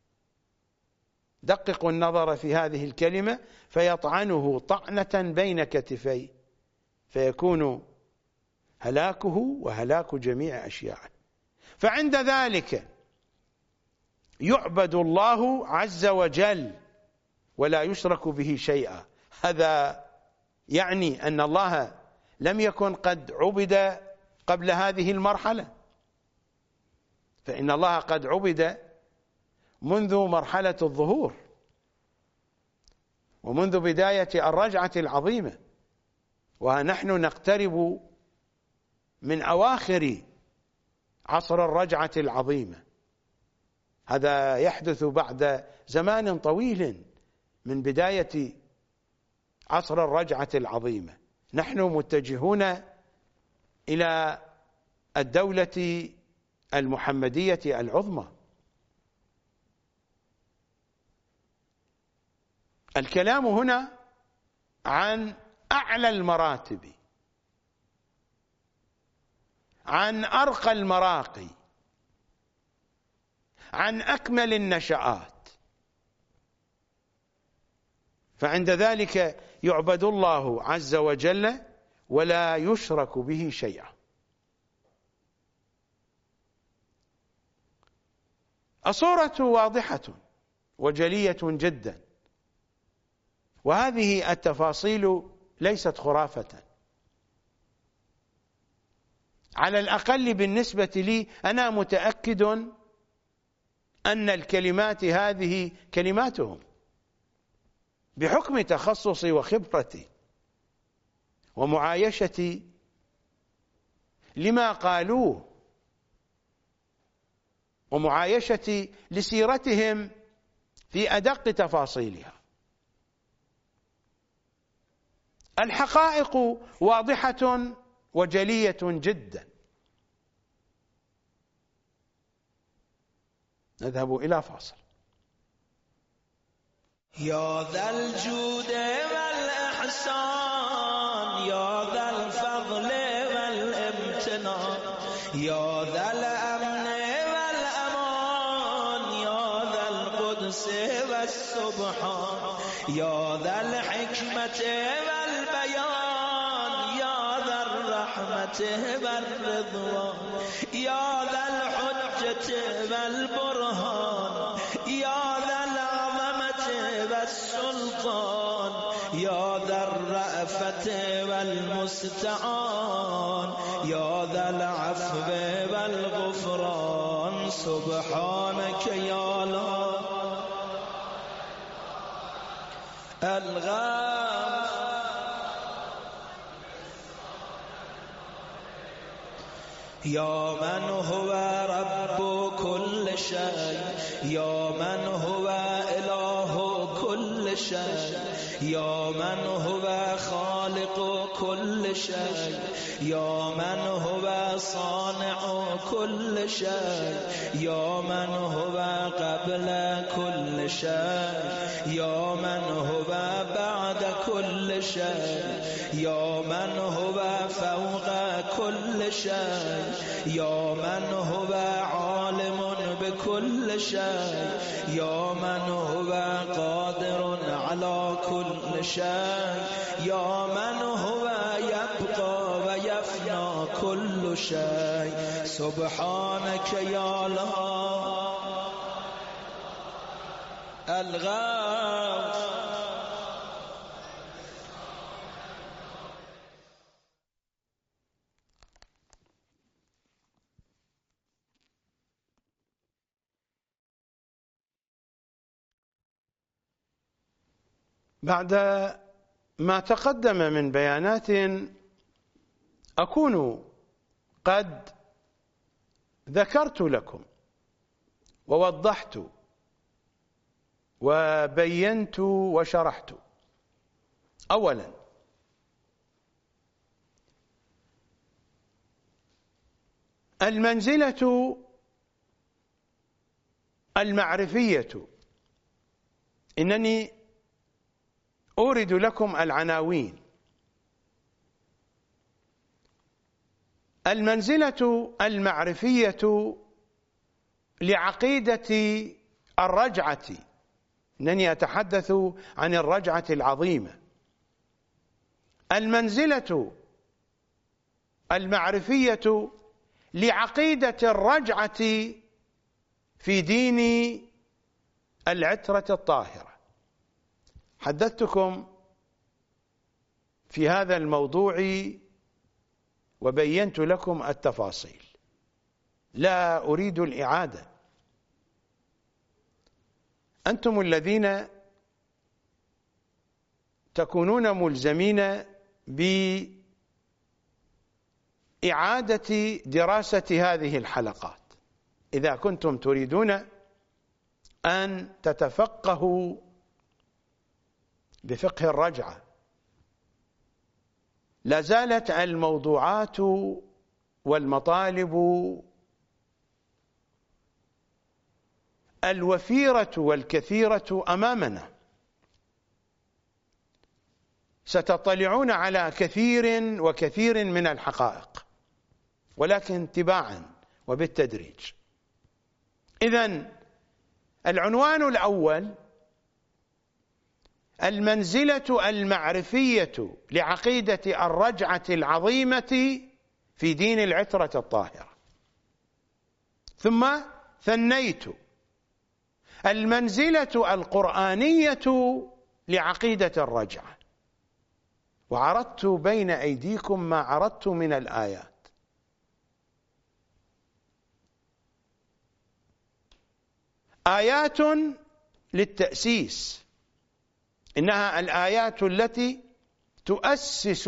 دققوا النظر في هذه الكلمة: فيطعنه طعنة بين كتفيه، فيكون هلاكه وهلاك جميع أشياعه. فعند ذلك يعبد الله عز وجل ولا يشرك به شيئا. هذا يعني أن الله لم يكن قد عبد قبل هذه المرحلة، فإن الله قد عبد منذ مرحلة الظهور ومنذ بداية الرجعة العظيمة، ونحن نقترب من أواخر عصر الرجعة العظيمة. هذا يحدث بعد زمان طويل من بداية عصر الرجعة العظيمة. نحن متجهون إلى الدولة المحمدية العظمى. الكلام هنا عن أعلى المراتب، عن أرقى المراقي، عن أكمل النشآت. فعند ذلك يعبد الله عز وجل ولا يشرك به شيئا. الصورة واضحة وجلية جدا، وهذه التفاصيل ليست خرافة، على الأقل بالنسبة لي. أنا متأكد أن الكلمات هذه كلماتهم بحكم تخصصي وخبرتي ومعايشتي لما قالوه ومعايشتي لسيرتهم في أدق تفاصيلها. الحقائق واضحة وجلية جدا. نذهب إلى فاصل. يا ذا الجود والإحسان، يا ذا الفضل والامتنان، يا ذا الأمن والأمان، يا ذا القدس والسبحان، يا ذا الحكمة والبيان، يا ذا الرحمة الرحمة والرضوان يا ذا الحجة والبرهان يا ذا العظمة والسلطان يا ذا الرأفة والمستعان يا ذا العفو والغفران سبحانك يا لا الغام يا من هو رب كل شيء يا من هو إله كل شيء يا من هو خالق كل شيء يا من هو صانع كل شيء يا من هو قبل كل شيء يا من هو بعد كل شيء يا من هو فوق كل شيء يا من هو عالم بكل شيء يا من هو قادر على كل شيء يا من هو يبقى ويفنى كل شيء سبحانك يا الله الغوث بعد ما تقدم من بيانات أكون قد ذكرت لكم ووضحت وبينت وشرحت. أولا، المنزلة المعرفية، إنني أورد لكم العناوين. المنزلة المعرفية لعقيدة الرجعة، إنني أتحدث عن الرجعة العظيمة. المنزلة المعرفية لعقيدة الرجعة في دين العترة الطاهرة. حدثتكم في هذا الموضوع وبينت لكم التفاصيل، لا أريد الإعادة. أنتم الذين تكونون ملزمين بإعادة دراسة هذه الحلقات إذا كنتم تريدون أن تتفقهوا بفقه الرجعة. لا زالت الموضوعات والمطالب الوفيرة والكثيرة أمامنا. ستطلعون على كثير وكثير من الحقائق، ولكن تباعا وبالتدريج. إذن العنوان الأول: المنزلة المعرفية لعقيدة الرجعة العظيمة في دين العترة الطاهرة. ثم ثنيت المنزلة القرآنية لعقيدة الرجعة، وعرضت بين أيديكم ما عرضت من الآيات. آيات للتأسيس، إنها الآيات التي تؤسس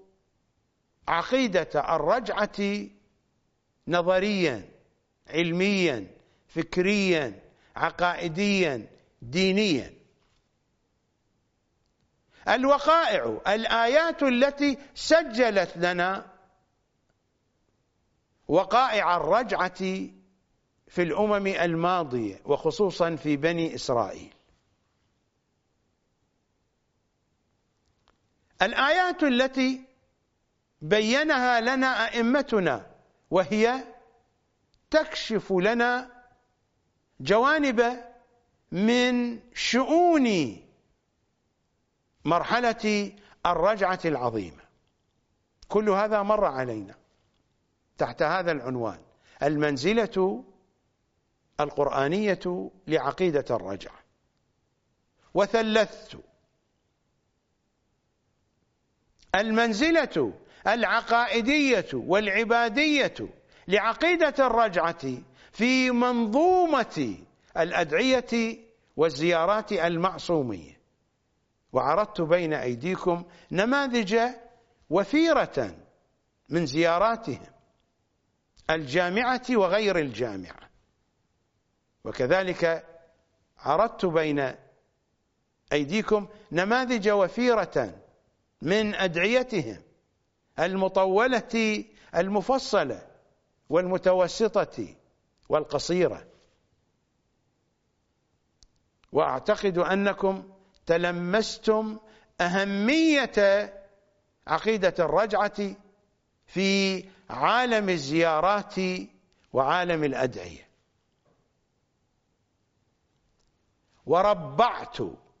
عقيدة الرجعة نظريا، علميا، فكريا، عقائديا، دينيا. الوقائع، الآيات التي سجلت لنا وقائع الرجعة في الأمم الماضية، وخصوصا في بني إسرائيل. الآيات التي بينها لنا أئمتنا، وهي تكشف لنا جوانب من شؤون مرحلة الرجعة العظيمة. كل هذا مر علينا تحت هذا العنوان: المنزلة القرآنية لعقيدة الرجعة. وثلثت المنزلة العقائدية والعبادية لعقيدة الرجعة في منظومة الأدعية والزيارات المعصومية، وعرضت بين أيديكم نماذج وفيرة من زياراتهم الجامعة وغير الجامعة، وكذلك عرضت بين أيديكم نماذج وفيرة من أدعيتهم المطولة المفصلة والمتوسطة والقصيرة. وأعتقد أنكم تلمستم أهمية عقيدة الرجعة في عالم الزيارات وعالم الأدعية. وربعت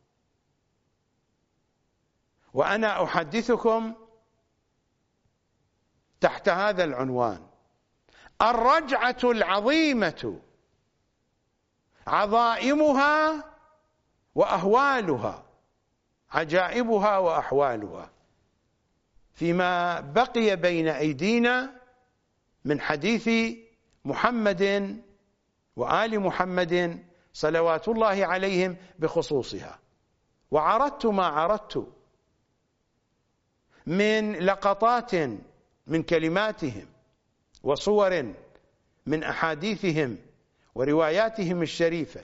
وأنا أحدثكم تحت هذا العنوان: الرجعة العظيمة، عظائمها وأهوالها، عجائبها وأحوالها، فيما بقي بين أيدينا من حديث محمد وآل محمد صلوات الله عليهم بخصوصها. وعرضت ما عرضت من لقطات من كلماتهم وصور من أحاديثهم ورواياتهم الشريفة،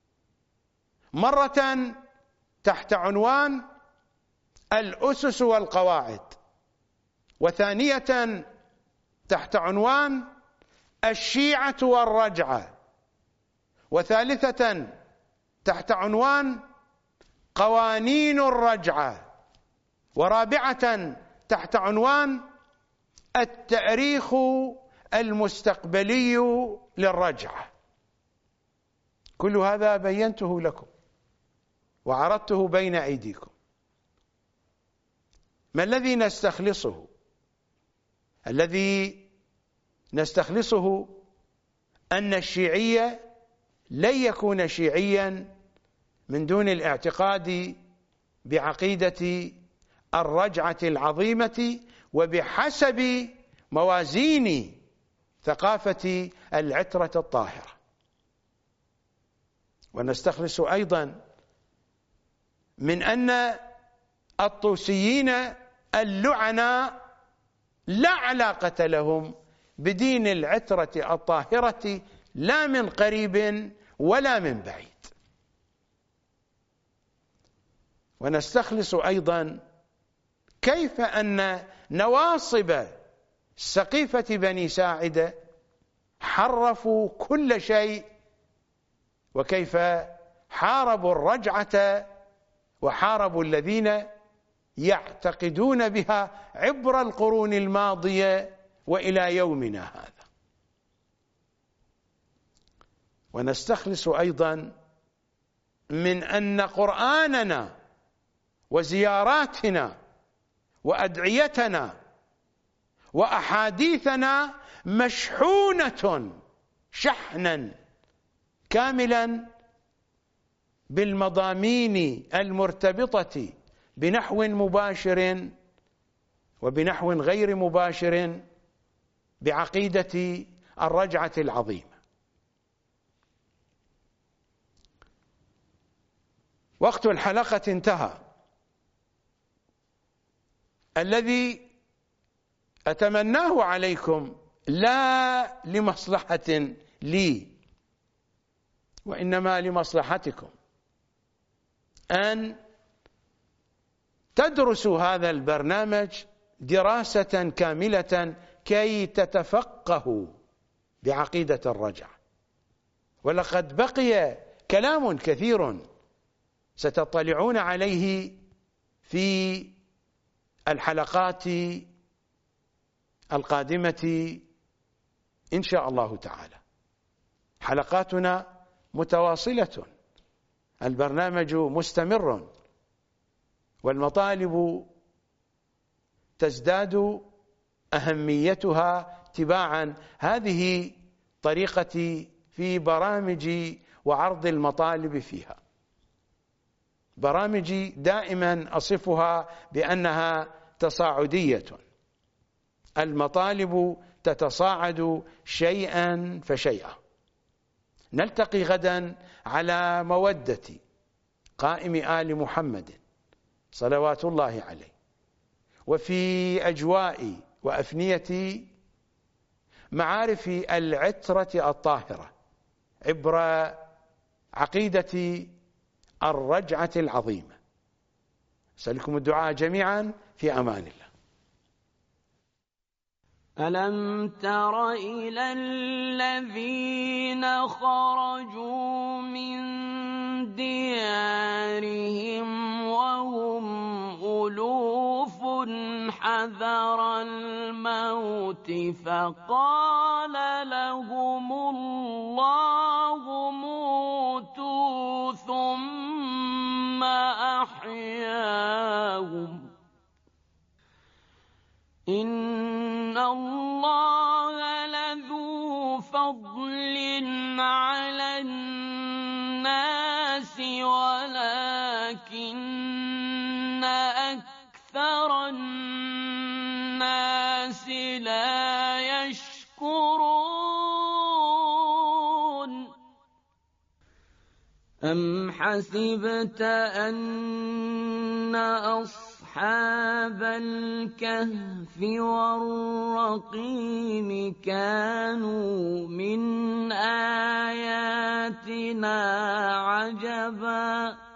مرة تحت عنوان الأسس والقواعد، وثانية تحت عنوان الشيعة والرجعة، وثالثة تحت عنوان قوانين الرجعة، ورابعة تحت عنوان التاريخ المستقبلي للرجعة. كل هذا بينته لكم وعرضته بين أيديكم. ما الذي نستخلصه؟ الذي نستخلصه أن الشيعية لن يكون شيعيا من دون الاعتقاد بعقيدة الرجعة العظيمة وبحسب موازين ثقافة العترة الطاهرة. ونستخلص أيضا من أن الطوسيين اللعنى لا علاقة لهم بدين العترة الطاهرة، لا من قريب ولا من بعيد. ونستخلص أيضا كيف أن نواصب سقيفة بني ساعدة حرفوا كل شيء، وكيف حاربوا الرجعة وحاربوا الذين يعتقدون بها عبر القرون الماضية وإلى يومنا هذا. ونستخلص أيضا من أن قرآننا وزياراتنا وأدعيتنا وأحاديثنا مشحونة شحنا كاملا بالمضامين المرتبطة بنحو مباشر وبنحو غير مباشر بعقيدة الرجعة العظيمة. وقت الحلقة انتهى. الذي أتمناه عليكم لا لمصلحة لي وإنما لمصلحتكم أن تدرسوا هذا البرنامج دراسة كاملة كي تتفقهوا بعقيدة الرجعة. ولقد بقي كلام كثير ستطلعون عليه في الحلقات القادمة إن شاء الله تعالى. حلقاتنا متواصلة، البرنامج مستمر، والمطالب تزداد أهميتها تباعا. هذه طريقتي في برامجي وعرض المطالب فيها. برامجي دائما أصفها بأنها تصاعدية، المطالب تتصاعد شيئا فشيئا. نلتقي غدا على مودة قائم آل محمد صلوات الله عليه، وفي أجواء وأفنية معارف العترة الطاهرة، عبر عقيدة الرجعة العظيمة. أسألكم الدعاء جميعا، في أمان الله. ألم تر إلى الذين خرجوا من ديارهم وهم ألوف حذر الموت فقال لهم الله موتوا ثم أحياهم إن الله لذو فضل على الناس ولكن أكثر الناس لا يشكرون. أم حسبت أن أصحاب الكهف والرقيم كانوا من آياتنا عجبا